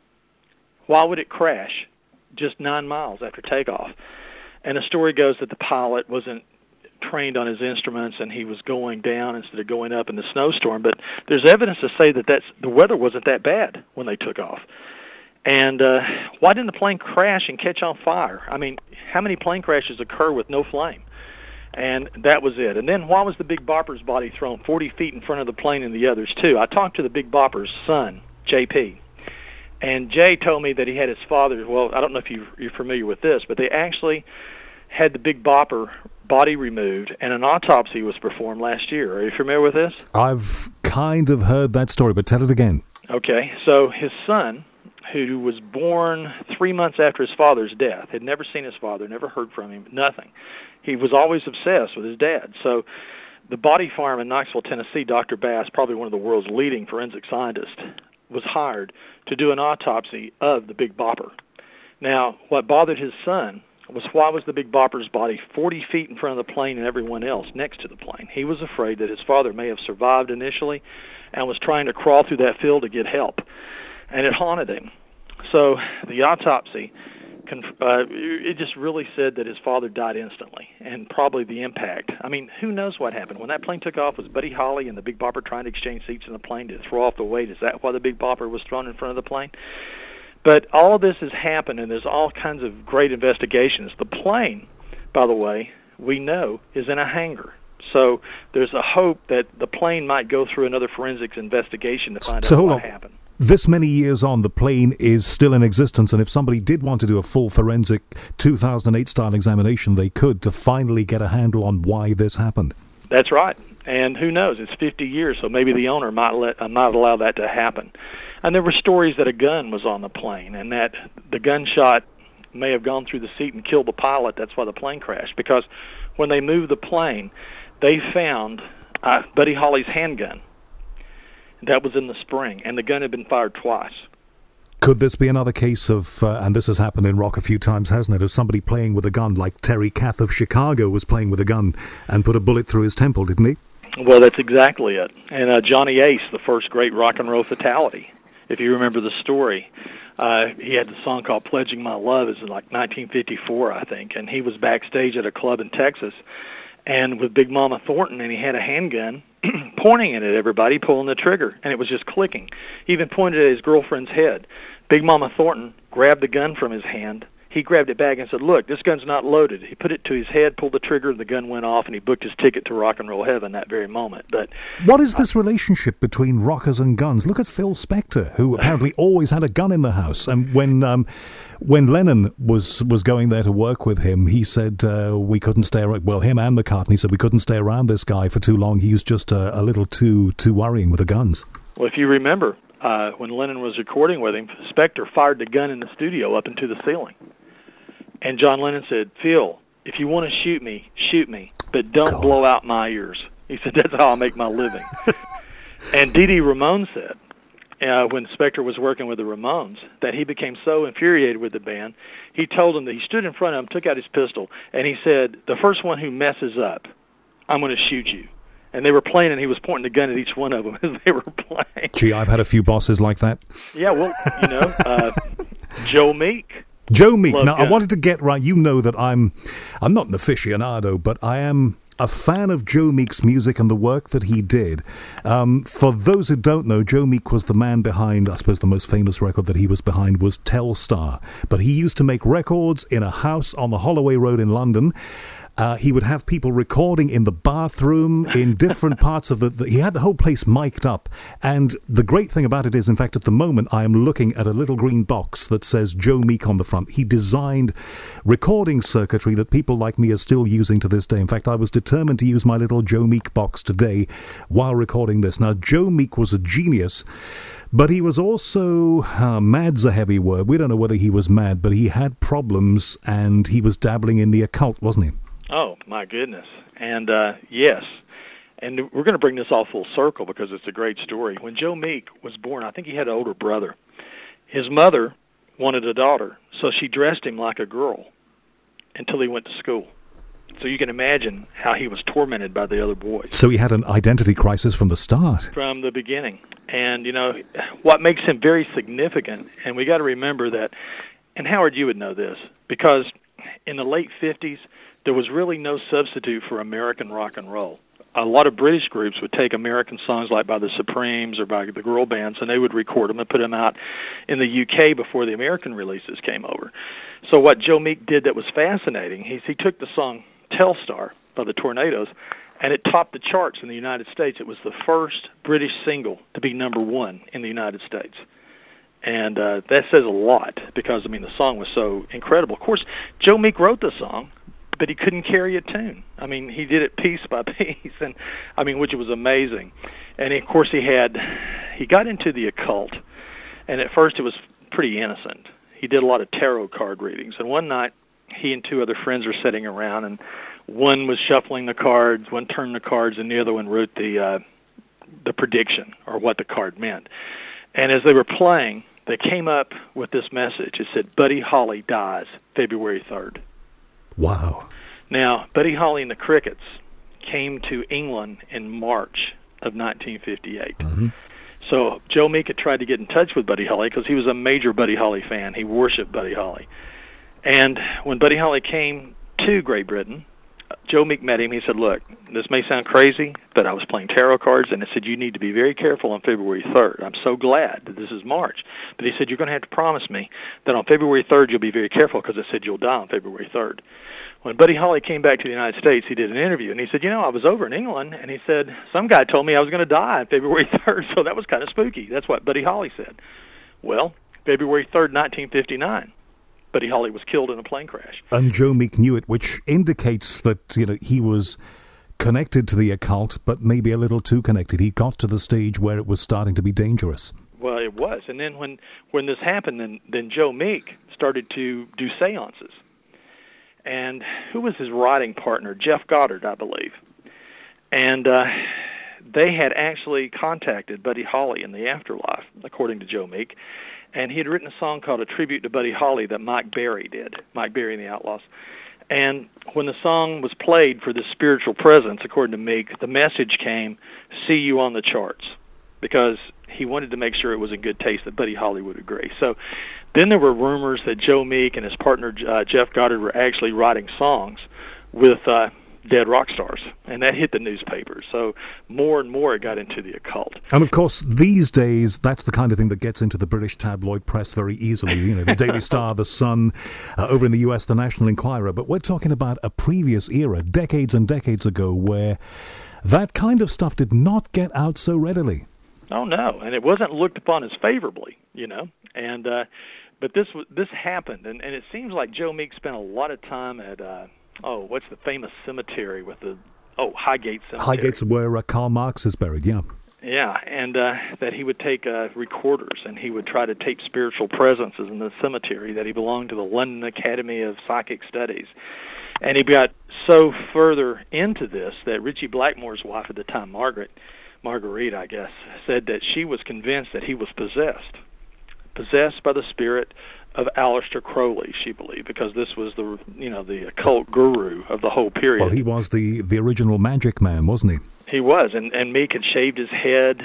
Why would it crash just 9 miles after takeoff? And the story goes that the pilot wasn't trained on his instruments and he was going down instead of going up in the snowstorm. But there's evidence to say that the weather wasn't that bad when they took off. And why didn't the plane crash and catch on fire? I mean, how many plane crashes occur with no flame? And that was it. And then why was the Big Bopper's body thrown 40 feet in front of the plane and the others too? I talked to the Big Bopper's son, J.P., and Jay told me that he had his father, well, I don't know if you're familiar with this, but they actually had the Big Bopper body removed and an autopsy was performed last year. Are you familiar with this? I've kind of heard that story, but tell it again. Okay, so his son, who was born 3 months after his father's death, had never seen his father, never heard from him, nothing. He was always obsessed with his dad. So the body farm in Knoxville, Tennessee, Dr. Bass, probably one of the world's leading forensic scientists, was hired to do an autopsy of the Big Bopper. Now, what bothered his son was why was the Big Bopper's body 40 feet in front of the plane and everyone else next to the plane? He was afraid that his father may have survived initially and was trying to crawl through that field to get help. And it haunted him. So the autopsy, it just really said that his father died instantly, and probably the impact. I mean, who knows what happened? When that plane took off, was Buddy Holly and the Big Bopper trying to exchange seats in the plane to throw off the weight? Is that why the Big Bopper was thrown in front of the plane? But all of this has happened, and there's all kinds of great investigations. The plane, by the way, we know is in a hangar. So there's a hope that the plane might go through another forensics investigation to find out what happened. This many years on, the plane is still in existence, and if somebody did want to do a full forensic 2008-style examination, they could, to finally get a handle on why this happened. That's right. And who knows? It's 50 years, so maybe the owner might allow that to happen. And there were stories that a gun was on the plane and that the gunshot may have gone through the seat and killed the pilot. That's why the plane crashed. Because when they moved the plane, they found Buddy Holly's handgun that was in the spring, and the gun had been fired twice. Could this be another case of, and this has happened in rock a few times, hasn't it, of somebody playing with a gun, like Terry Kath of Chicago was playing with a gun and put a bullet through his temple, didn't he? Well, that's exactly it. And Johnny Ace, the first great rock and roll fatality, if you remember the story, he had the song called Pledging My Love. It's in like 1954, I think, and he was backstage at a club in Texas and with Big Mama Thornton, and he had a handgun pointing it at everybody, pulling the trigger, and it was just clicking. He even pointed at his girlfriend's head. Big Mama Thornton grabbed the gun from his hand. He grabbed it back and said, "Look, this gun's not loaded." He put it to his head, pulled the trigger, and the gun went off, and he booked his ticket to rock and roll heaven that very moment. But what is this relationship between rockers and guns? Look at Phil Spector, who apparently always had a gun in the house. And when Lennon was going there to work with him, he said we couldn't stay around. Well, him and McCartney said we couldn't stay around this guy for too long. He was just a little too worrying with the guns. Well, if you remember, when Lennon was recording with him, Spector fired the gun in the studio up into the ceiling. And John Lennon said, "Phil, if you want to shoot me, but don't blow out my ears." He said, "That's how I make my living." And Dee Dee Ramone said, when Spector was working with the Ramones, that he became so infuriated with the band, he told them that he stood in front of them, took out his pistol, and he said, "The first one who messes up, I'm going to shoot you." And they were playing, and he was pointing the gun at each one of them as they were playing. Gee, I've had a few bosses like that. Yeah, well, Joe Meek. Joe Meek. Now, I wanted to get right. You know that I'm not an aficionado, but I am a fan of Joe Meek's music and the work that he did. For those who don't know, Joe Meek was the man behind, I suppose the most famous record that he was behind was Telstar. But he used to make records in a house on the Holloway Road in London. He would have people recording in the bathroom, in different parts of he had the whole place mic'd up. And the great thing about it is, in fact, at the moment, I am looking at a little green box that says Joe Meek on the front. He designed recording circuitry that people like me are still using to this day. In fact, I was determined to use my little Joe Meek box today while recording this. Now, Joe Meek was a genius, but he was also, mad's a heavy word. We don't know whether he was mad, but he had problems, and he was dabbling in the occult, wasn't he? Oh, my goodness. And, yes. And we're going to bring this all full circle because it's a great story. When Joe Meek was born, I think he had an older brother. His mother wanted a daughter, so she dressed him like a girl until he went to school. So you can imagine how he was tormented by the other boys. So he had an identity crisis from the start. From the beginning. And, what makes him very significant, and we got to remember that, and Howard, you would know this, because in the late 50s, there was really no substitute for American rock and roll. A lot of British groups would take American songs like by the Supremes or by the girl bands, and they would record them and put them out in the UK before the American releases came over. So what Joe Meek did that was fascinating, he took the song Telstar by the Tornadoes, and it topped the charts in the United States. It was the first British single to be number one in the United States. And that says a lot because, the song was so incredible. Of course, Joe Meek wrote the song, but he couldn't carry a tune. He did it piece by piece, and which was amazing. And of course, he got into the occult, and at first it was pretty innocent. He did a lot of tarot card readings, and one night he and two other friends were sitting around, and one was shuffling the cards, one turned the cards, and the other one wrote the prediction or what the card meant. And as they were playing, they came up with this message. It said, "Buddy Holly dies February 3rd. Wow. Now, Buddy Holly and the Crickets came to England in March of 1958. Mm-hmm. So Joe Meek had tried to get in touch with Buddy Holly because he was a major Buddy Holly fan. He worshipped Buddy Holly. And when Buddy Holly came to Great Britain, Joe Meek met him. He said, "Look, this may sound crazy, but I was playing tarot cards, and it said you need to be very careful on February 3rd. I'm so glad that this is March." But he said, "You're going to have to promise me that on February 3rd you'll be very careful because it said you'll die on February 3rd. When Buddy Holly came back to the United States, he did an interview, and he said, I was over in England, and he said, some guy told me I was going to die on February 3rd, so that was kind of spooky. That's what Buddy Holly said. Well, February 3rd, 1959. Buddy Holly was killed in a plane crash. And Joe Meek knew it, which indicates that he was connected to the occult, but maybe a little too connected. He got to the stage where it was starting to be dangerous. Well, it was. And then when this happened, then Joe Meek started to do seances. And who was his writing partner? Jeff Goddard, I believe. And they had actually contacted Buddy Holly in the afterlife, according to Joe Meek, and he had written a song called A Tribute to Buddy Holly that Mike Berry did, Mike Berry and the Outlaws. And when the song was played for this spiritual presence, according to Meek, the message came, "See you on the charts," because he wanted to make sure it was in good taste that Buddy Holly would agree. So then there were rumors that Joe Meek and his partner Jeff Goddard were actually writing songs with dead rock stars, and that hit the newspapers. So more and more it got into the occult. And of course, these days, that's the kind of thing that gets into the British tabloid press very easily. You know, the Daily Star, the Sun, over in the US, the National Enquirer. But we're talking about a previous era, decades and decades ago, where that kind of stuff did not get out so readily. Oh, no, and it wasn't looked upon as favorably, you know. And but this happened, and it seems like Joe Meek spent a lot of time at what's the famous cemetery with the Highgate Cemetery? Highgate's where Karl Marx is buried, yeah. Yeah, and that he would take recorders, and he would try to tape spiritual presences in the cemetery, that he belonged to the London Academy of Psychic Studies. And he got so further into this that Ritchie Blackmore's wife at the time, Marguerite, I guess, said that she was convinced that he was possessed by the spirit of Aleister Crowley, she believed, because this was the occult guru of the whole period. Well, he was the original magic man, wasn't he? He was, and Meek had shaved his head.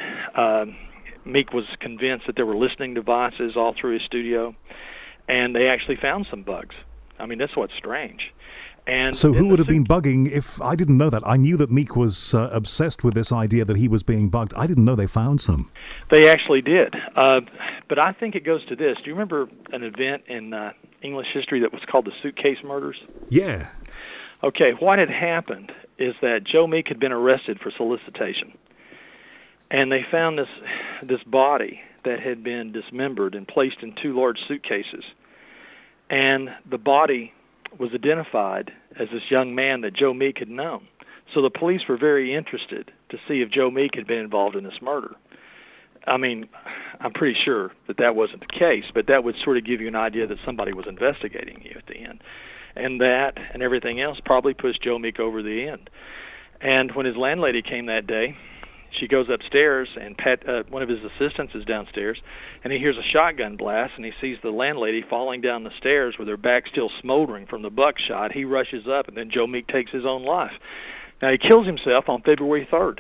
Meek was convinced that there were listening devices all through his studio, and they actually found some bugs. I mean, that's what's strange. And so who would have been bugging if I didn't know that? I knew that Meek was obsessed with this idea that he was being bugged. I didn't know they found some. They actually did. But I think it goes to this. Do you remember an event in English history that was called the Suitcase Murders? Yeah. Okay, what had happened is that Joe Meek had been arrested for solicitation. And they found this body that had been dismembered and placed in 2 large suitcases. And the body was identified as this young man that Joe Meek had known. So the police were very interested to see if Joe Meek had been involved in this murder. I mean, I'm pretty sure that wasn't the case, but that would sort of give you an idea that somebody was investigating you at the end. And that and everything else probably pushed Joe Meek over the end. And when his landlady came that day, she goes upstairs, and one of his assistants is downstairs, and he hears a shotgun blast, and he sees the landlady falling down the stairs with her back still smoldering from the buckshot. He rushes up, and then Joe Meek takes his own life. Now, he kills himself on February 3rd,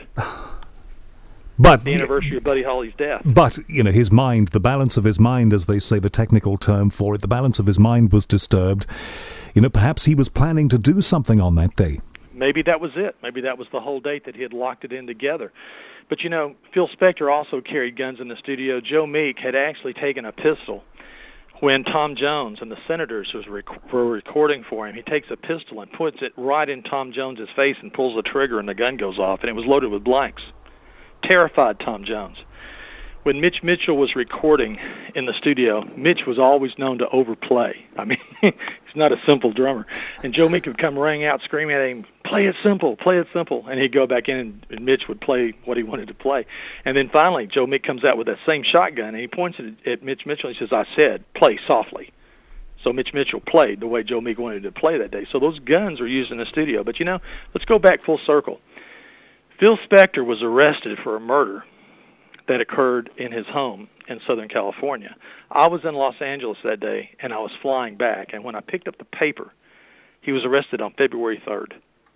but the anniversary of Buddy Holly's death. But, his mind, the balance of his mind, as they say, the technical term for it, the balance of his mind was disturbed. Perhaps he was planning to do something on that day. Maybe that was it. Maybe that was the whole date that he had locked it in together. But, Phil Spector also carried guns in the studio. Joe Meek had actually taken a pistol when Tom Jones and the Senators were recording for him. He takes a pistol and puts it right in Tom Jones's face and pulls the trigger, and the gun goes off, and it was loaded with blanks. Terrified Tom Jones. When Mitch Mitchell was recording in the studio, Mitch was always known to overplay. I mean, he's not a simple drummer. And Joe Meek would come running out screaming at him, play it simple. And he'd go back in, and Mitch would play what he wanted to play. And then finally, Joe Meek comes out with that same shotgun, and he points it at Mitch Mitchell, and he says, I said, play softly. So Mitch Mitchell played the way Joe Meek wanted to play that day. So those guns are used in the studio. But, let's go back full circle. Phil Spector was arrested for a murder that occurred in his home in Southern California. I was in Los Angeles that day, and I was flying back. And when I picked up the paper, he was arrested on February 3rd.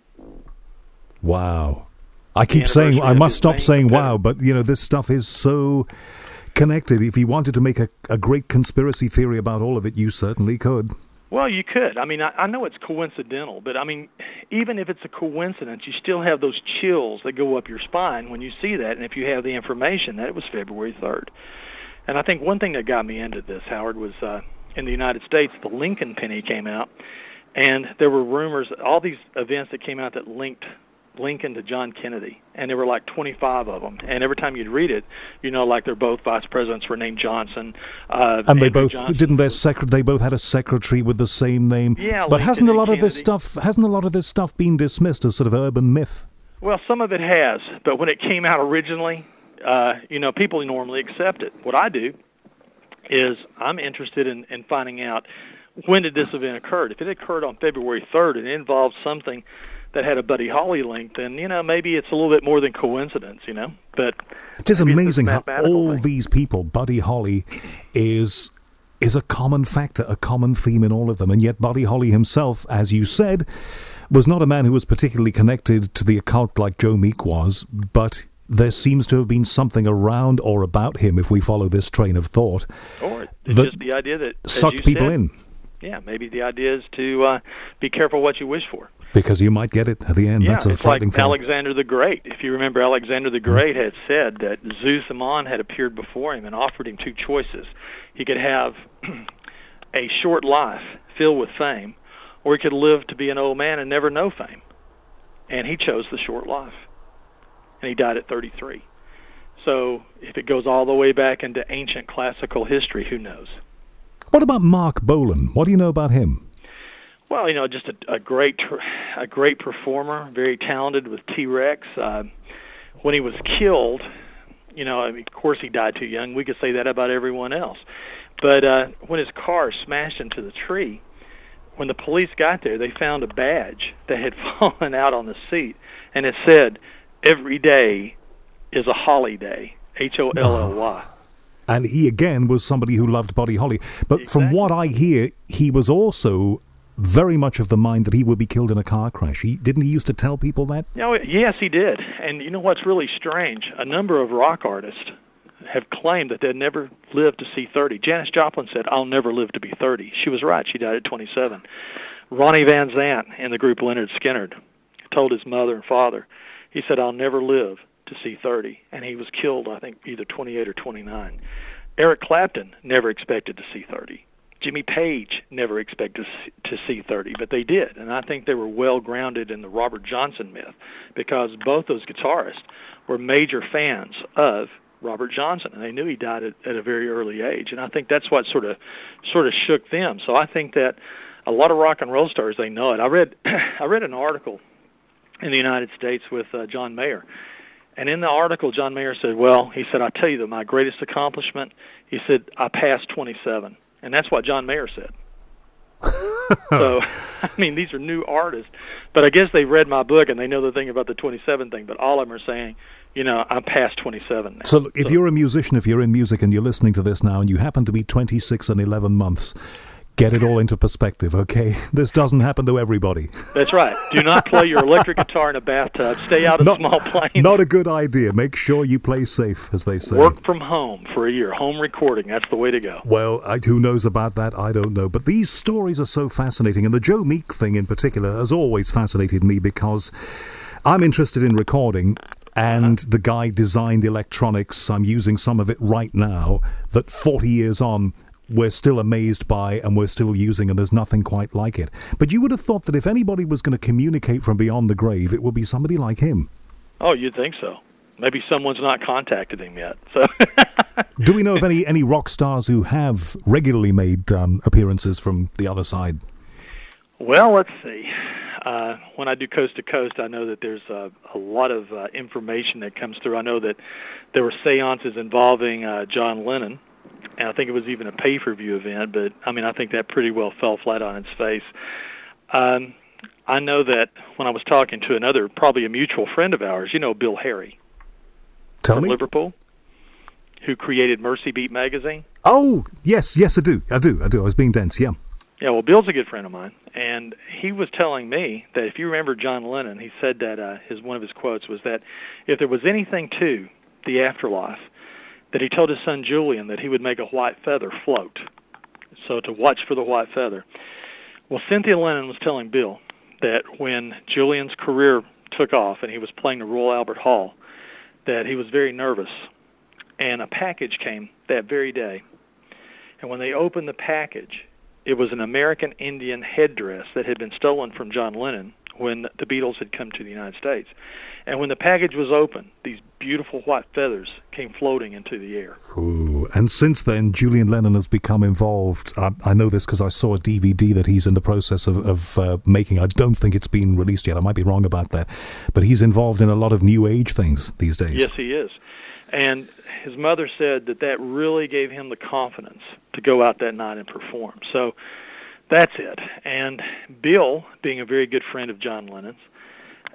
Wow. I keep saying, I must stop saying wow, but, this stuff is so connected. If you wanted to make a great conspiracy theory about all of it, you certainly could. Well, you could. I mean, I know it's coincidental, but, I mean, even if it's a coincidence, you still have those chills that go up your spine when you see that, and if you have the information that it was February 3rd. And I think one thing that got me into this, Howard, was in the United States, the Lincoln penny came out, and there were rumors, all these events that came out that linked Lincoln to John Kennedy, and there were like 25 of them. And every time you'd read it, like their both vice presidents were named Johnson. And they both Johnson, they both had a secretary with the same name. Yeah, but Lincoln hasn't a lot Kennedy. of this stuff been dismissed as sort of urban myth? Well, some of it has, but when it came out originally, people normally accept it. What I do is I'm interested in finding out when did this event occur. If it occurred on February 3rd and it involved something that had a Buddy Holly link, then, maybe it's a little bit more than coincidence, But it is amazing how all thing. These people, Buddy Holly is a common factor, a common theme in all of them. And yet Buddy Holly himself, as you said, was not a man who was particularly connected to the occult like Joe Meek was, but there seems to have been something around or about him, if we follow this train of thought, or it's just the idea that sucked people in. Yeah, maybe the idea is to be careful what you wish for. Because you might get it at the end. Yeah, that's a frightening like thing. Alexander the Great. If you remember, Alexander the Great had said that Zeus Ammon had appeared before him and offered him two choices. He could have a short life filled with fame, or he could live to be an old man and never know fame. And he chose the short life. And he died at 33. So if it goes all the way back into ancient classical history, who knows? What about Mark Bolan? What do you know about him? Well, just a great performer, very talented with T-Rex. When he was killed, of course he died too young. We could say that about everyone else. But when his car smashed into the tree, when the police got there, they found a badge that had fallen out on the seat, and it said, "Every day is a holiday." Holly. And he, again, was somebody who loved Buddy Holly. But Exactly. from what I hear, he was also very much of the mind that he would be killed in a car crash. Didn't he used to tell people that? Yes, he did. And you know what's really strange? A number of rock artists have claimed that they'd never lived to see 30. Janis Joplin said, "I'll never live to be 30." She was right. She died at 27. Ronnie Van Zant in the group Lynyrd Skynyrd told his mother and father, he said, "I'll never live to see 30." And he was killed, I think, either 28 or 29. Eric Clapton never expected to see 30. Jimmy Page never expected to see 30, but they did. And I think they were well grounded in the Robert Johnson myth, because both those guitarists were major fans of Robert Johnson, and they knew he died at a very early age. And I think that's what sort of shook them. So I think that a lot of rock and roll stars, they know it. I read an article in the United States with John Mayer. And in the article, John Mayer said, he said, "I'll tell you that my greatest accomplishment," he said, "I passed 27. And that's what John Mayer said. So, these are new artists. But I guess they read my book and they know the thing about the 27 thing. But all of them are saying, I'm past 27 now. So if you're a musician, if you're in music and you're listening to this now and you happen to be 26 and 11 months, get it all into perspective, okay? This doesn't happen to everybody. That's right. Do not play your electric guitar in a bathtub. Stay out of small planes. Not a good idea. Make sure you play safe, as they say. Work from home for a year. Home recording. That's the way to go. Well, who knows about that? I don't know. But these stories are so fascinating. And the Joe Meek thing in particular has always fascinated me, because I'm interested in recording. And the guy designed electronics. I'm using some of it right now that 40 years on, we're still amazed by and we're still using, and there's nothing quite like it. But you would have thought that if anybody was going to communicate from beyond the grave, it would be somebody like him. Oh, you'd think so. Maybe someone's not contacted him yet. So, do we know of any rock stars who have regularly made appearances from the other side? Well, let's see. When I do Coast to Coast, I know that there's a lot of information that comes through. I know that there were seances involving John Lennon. And I think it was even a pay-per-view event, but, I think that pretty well fell flat on its face. I know that when I was talking to probably a mutual friend of ours, Bill Harry. Tell me. From Liverpool, who created Mercy Beat magazine. Oh, yes, I do. I was being dense, yeah. Yeah, well, Bill's a good friend of mine, and he was telling me that if you remember John Lennon, he said that one of his quotes was that if there was anything to the afterlife, that he told his son Julian that he would make a white feather float, so to watch for the white feather. Well, Cynthia Lennon was telling Bill that when Julian's career took off and he was playing the Royal Albert Hall, that he was very nervous, and a package came that very day. And when they opened the package, it was an American Indian headdress that had been stolen from John Lennon when the Beatles had come to the United States. And when the package was open, these beautiful white feathers came floating into the air. Ooh. And since then, Julian Lennon has become involved. I know this because I saw a DVD that he's in the process of making. I don't think it's been released yet. I might be wrong about that. But he's involved in a lot of new age things these days. Yes, he is. And his mother said that really gave him the confidence to go out that night and perform. So that's it. And Bill, being a very good friend of John Lennon's,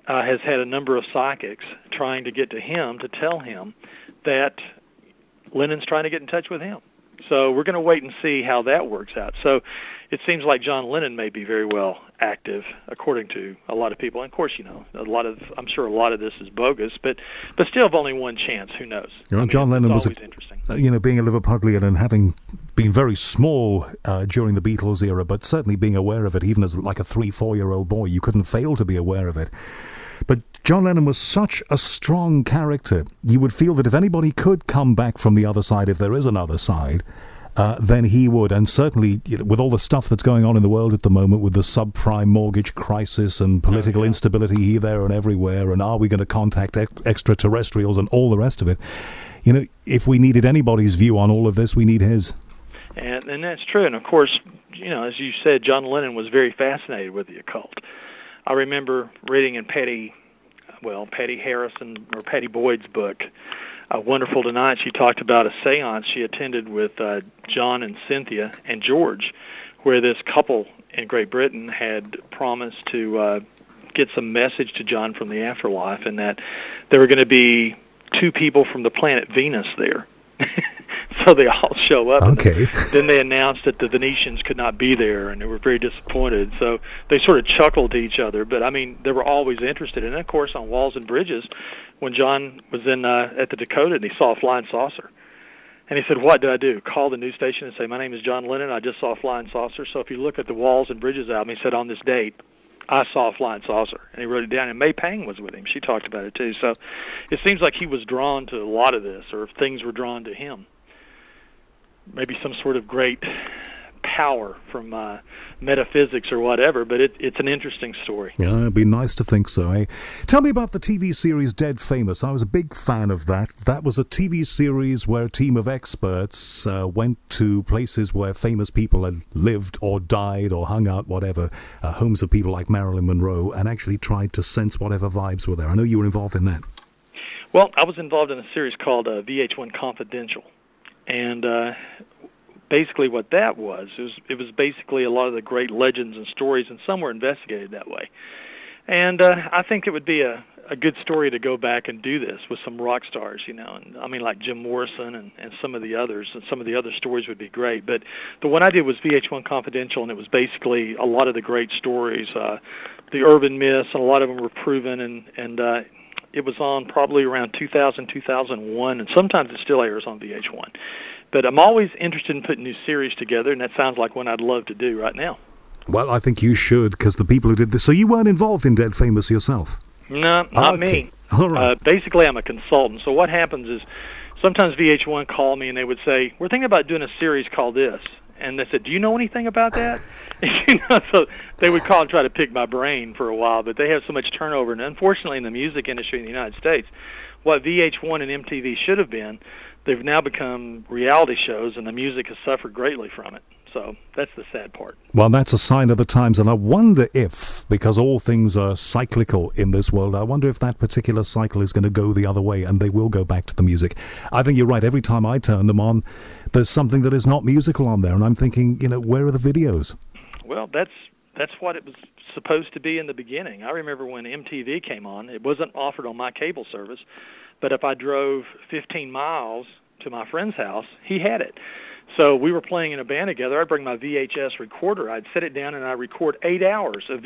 has had a number of psychics trying to get to him to tell him that Lennon's trying to get in touch with him. So we're going to wait and see how that works out. So it seems like John Lennon may be very well active, according to a lot of people. And of course, I'm sure a lot of this is bogus, but still have only one chance. Who knows? John Lennon was interesting. Being a Liverpudlian and having been very small during the Beatles era, but certainly being aware of it, even as like a 3-4-year-old boy, you couldn't fail to be aware of it. But John Lennon was such a strong character. You would feel that if anybody could come back from the other side, if there is another side, then he would. And certainly, with all the stuff that's going on in the world at the moment, with the subprime mortgage crisis and political instability here, there, and everywhere, and are we going to contact extraterrestrials and all the rest of it, if we needed anybody's view on all of this, we need his. And that's true. And of course, as you said, John Lennon was very fascinated with the occult. I remember reading in Patty Harrison or Patty Boyd's book, Wonderful Tonight. She talked about a seance she attended with John and Cynthia and George, where this couple in Great Britain had promised to get some message to John from the afterlife, and that there were going to be 2 people from the planet Venus there. So they all show up. Okay. And then they announced that the Venetians could not be there, and they were very disappointed. So they sort of chuckled to each other. But, they were always interested. And, of course, on Walls and Bridges, when John was at the Dakota and he saw a flying saucer, and he said, "What do I do? Call the news station and say, 'My name is John Lennon. I just saw a flying saucer.'" So if you look at the Walls and Bridges album, he said, "On this date, I saw a flying saucer," and he wrote it down. And May Pang was with him. She talked about it, too. So it seems like he was drawn to a lot of this, or things were drawn to him. Maybe some sort of great power from metaphysics or whatever, but it's an interesting story. Yeah, it'd be nice to think so, eh? Tell me about the TV series Dead Famous. I was a big fan of that. That was a TV series where a team of experts went to places where famous people had lived or died or hung out, whatever, homes of people like Marilyn Monroe, and actually tried to sense whatever vibes were there. I know you were involved in that. Well, I was involved in a series called VH1 Confidential. And basically what that was, it was basically a lot of the great legends and stories, and some were investigated that way. And I think it would be a good story to go back and do this with some rock stars, and like Jim Morrison and some of the others, and some of the other stories would be great. But the one I did was VH1 Confidential, and it was basically a lot of the great stories, the urban myths, and a lot of them were proven, and it was on probably around 2000, 2001, and sometimes it still airs on VH1. But I'm always interested in putting new series together, and that sounds like one I'd love to do right now. Well, I think you should, because the people who did this... So you weren't involved in Dead Famous yourself? No, not me. All right. Basically, I'm a consultant. So what happens is sometimes VH1 call me, and they would say, "We're thinking about doing a series called this." And they said, "Do you know anything about that?" So they would call and try to pick my brain for a while, but they have so much turnover. And unfortunately, in the music industry in the United States, what VH1 and MTV should have been, they've now become reality shows, and the music has suffered greatly from it. So that's the sad part. Well, that's a sign of the times, and I wonder if, because all things are cyclical in this world, I wonder if that particular cycle is going to go the other way, and they will go back to the music. I think you're right. Every time I turn them on, there's something that is not musical on there, and I'm thinking, where are the videos? Well, that's what it was supposed to be in the beginning. I remember when MTV came on, it wasn't offered on my cable service, but if I drove 15 miles to my friend's house, he had it. So we were playing in a band together. I'd bring my VHS recorder. I'd set it down and I'd record 8 hours of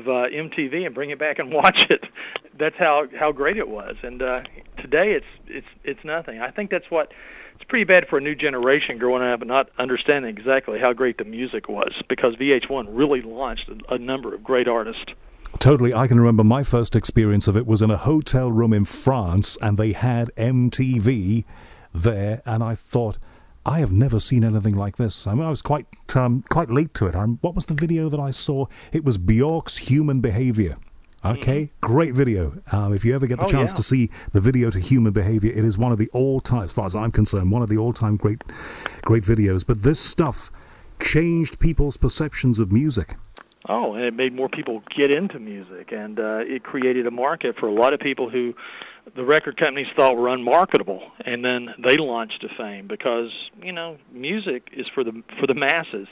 MTV and bring it back and watch it. That's how great it was. And today it's nothing. I think it's pretty bad for a new generation growing up and not understanding exactly how great the music was, because VH1 really launched a number of great artists. Totally. I can remember my first experience of it was in a hotel room in France, and they had MTV there, and I thought, I have never seen anything like this. I was quite late to it. What was the video that I saw? It was Bjork's Human Behavior. Okay, great video. If you ever get the chance to see the video to Human Behavior, it is one of the all-time, as far as I'm concerned, one of the all-time great videos. But this stuff changed people's perceptions of music. Oh, and it made more people get into music, and it created a market for a lot of people who the record companies thought were unmarketable, and then they launched to fame because, music is for the masses.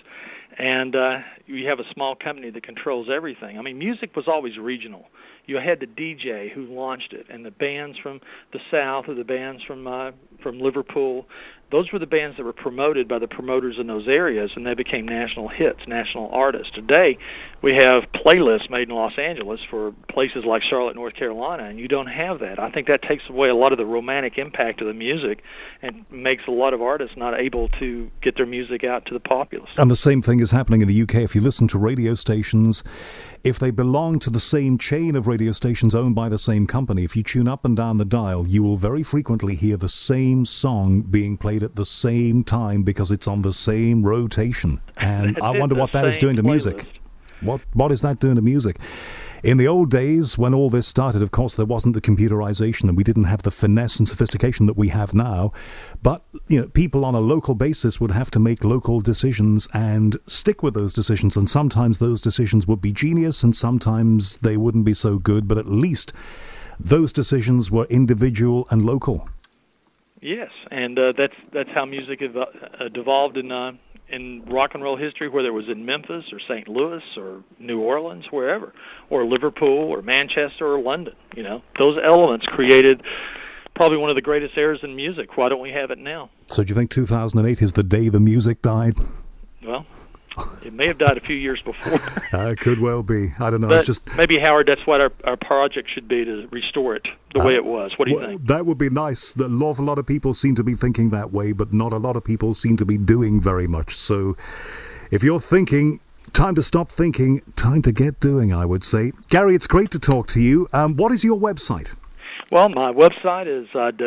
And you have a small company that controls everything. I mean, music was always regional. You had the DJ who launched it, and the bands from the South or the bands from Liverpool. Those were the bands that were promoted by the promoters in those areas, and they became national hits, national artists. Today, we have playlists made in Los Angeles for places like Charlotte, North Carolina, and you don't have that. I think that takes away a lot of the romantic impact of the music and makes a lot of artists not able to get their music out to the populace. And the same thing is happening in the UK. If you listen to radio stations, if they belong to the same chain of radio stations owned by the same company, if you tune up and down the dial, you will very frequently hear the same song being played at the same time because it's on the same rotation. And I wonder what that is doing to music. What is that doing to music? In the old days, when all this started, of course, there wasn't the computerization and we didn't have the finesse and sophistication that we have now. But, people on a local basis would have to make local decisions and stick with those decisions. And sometimes those decisions would be genius and sometimes they wouldn't be so good. But at least those decisions were individual and local. Yes, and that's how music devolved in rock and roll history, whether it was in Memphis or St. Louis or New Orleans, wherever, or Liverpool or Manchester or London. Those elements created probably one of the greatest eras in music. Why don't we have it now? So do you think 2008 is the day the music died? Well, it may have died a few years before. It could well be. I don't know. But it's just maybe, Howard, that's what our project should be, to restore it the way it was. What do you think? That would be nice. An awful lot of people seem to be thinking that way, but not a lot of people seem to be doing very much. So if you're thinking, time to stop thinking, time to get doing, I would say. Gary, it's great to talk to you. What is your website? Well, my website is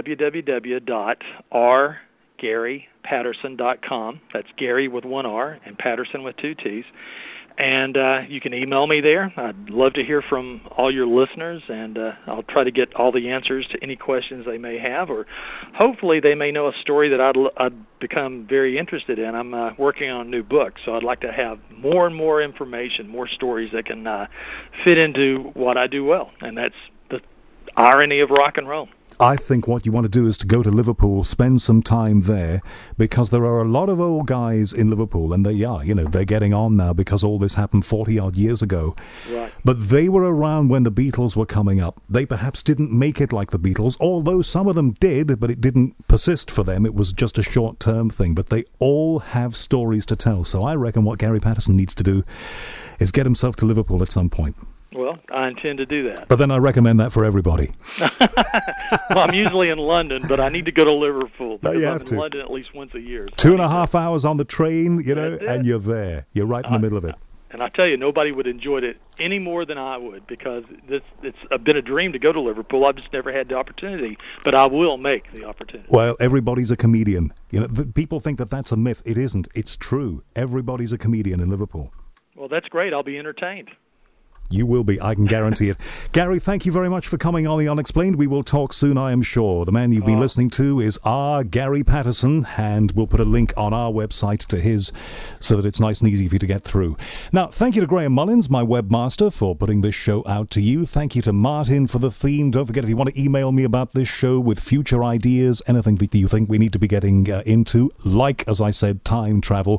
www.rgarypatterson.com. That's Gary with one R and Patterson with two T's. And you can email me there. I'd love to hear from all your listeners, and I'll try to get all the answers to any questions they may have, or hopefully they may know a story that I'd become very interested in. I'm working on a new book, so I'd like to have more and more information, more stories that can fit into what I do well, and that's the irony of rock and roll. I think what you want to do is to go to Liverpool, spend some time there, because there are a lot of old guys in Liverpool, and they're getting on now because all this happened 40-odd years ago. Right. But they were around when the Beatles were coming up. They perhaps didn't make it like the Beatles, although some of them did, but it didn't persist for them. It was just a short-term thing. But they all have stories to tell. So I reckon what Gary Patterson needs to do is get himself to Liverpool at some point. Well, I intend to do that. But then I recommend that for everybody. Well, I'm usually in London, but I need to go to Liverpool. No, you I'm have in to. London at least once a year. So 2.5 hours on the train, and you're there. You're right in the middle of it. And I tell you, nobody would enjoy it any more than I would, because it's been a dream to go to Liverpool. I've just never had the opportunity, but I will make the opportunity. Well, everybody's a comedian. People think that that's a myth. It isn't. It's true. Everybody's a comedian in Liverpool. Well, that's great. I'll be entertained. You will be, I can guarantee it. Gary, thank you very much for coming on The Unexplained. We will talk soon, I am sure. The man you've been listening to is Gary Patterson, and we'll put a link on our website to his so that it's nice and easy for you to get through. Now, thank you to Graham Mullins, my webmaster, for putting this show out to you. Thank you to Martin for the theme. Don't forget, if you want to email me about this show with future ideas, anything that you think we need to be getting into, like, as I said, time travel,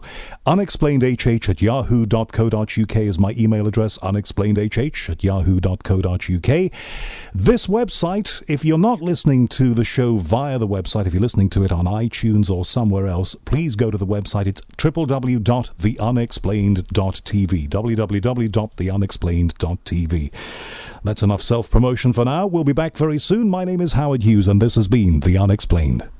unexplainedhh@yahoo.co.uk is my email address, unexplainedhh@yahoo.co.uk. This website, if you're not listening to the show via the website, if you're listening to it on iTunes or somewhere else, please go to the website. It's www.theunexplained.tv, www.theunexplained.tv. That's enough self-promotion for now. We'll be back very soon. My name is Howard Hughes, and this has been The Unexplained.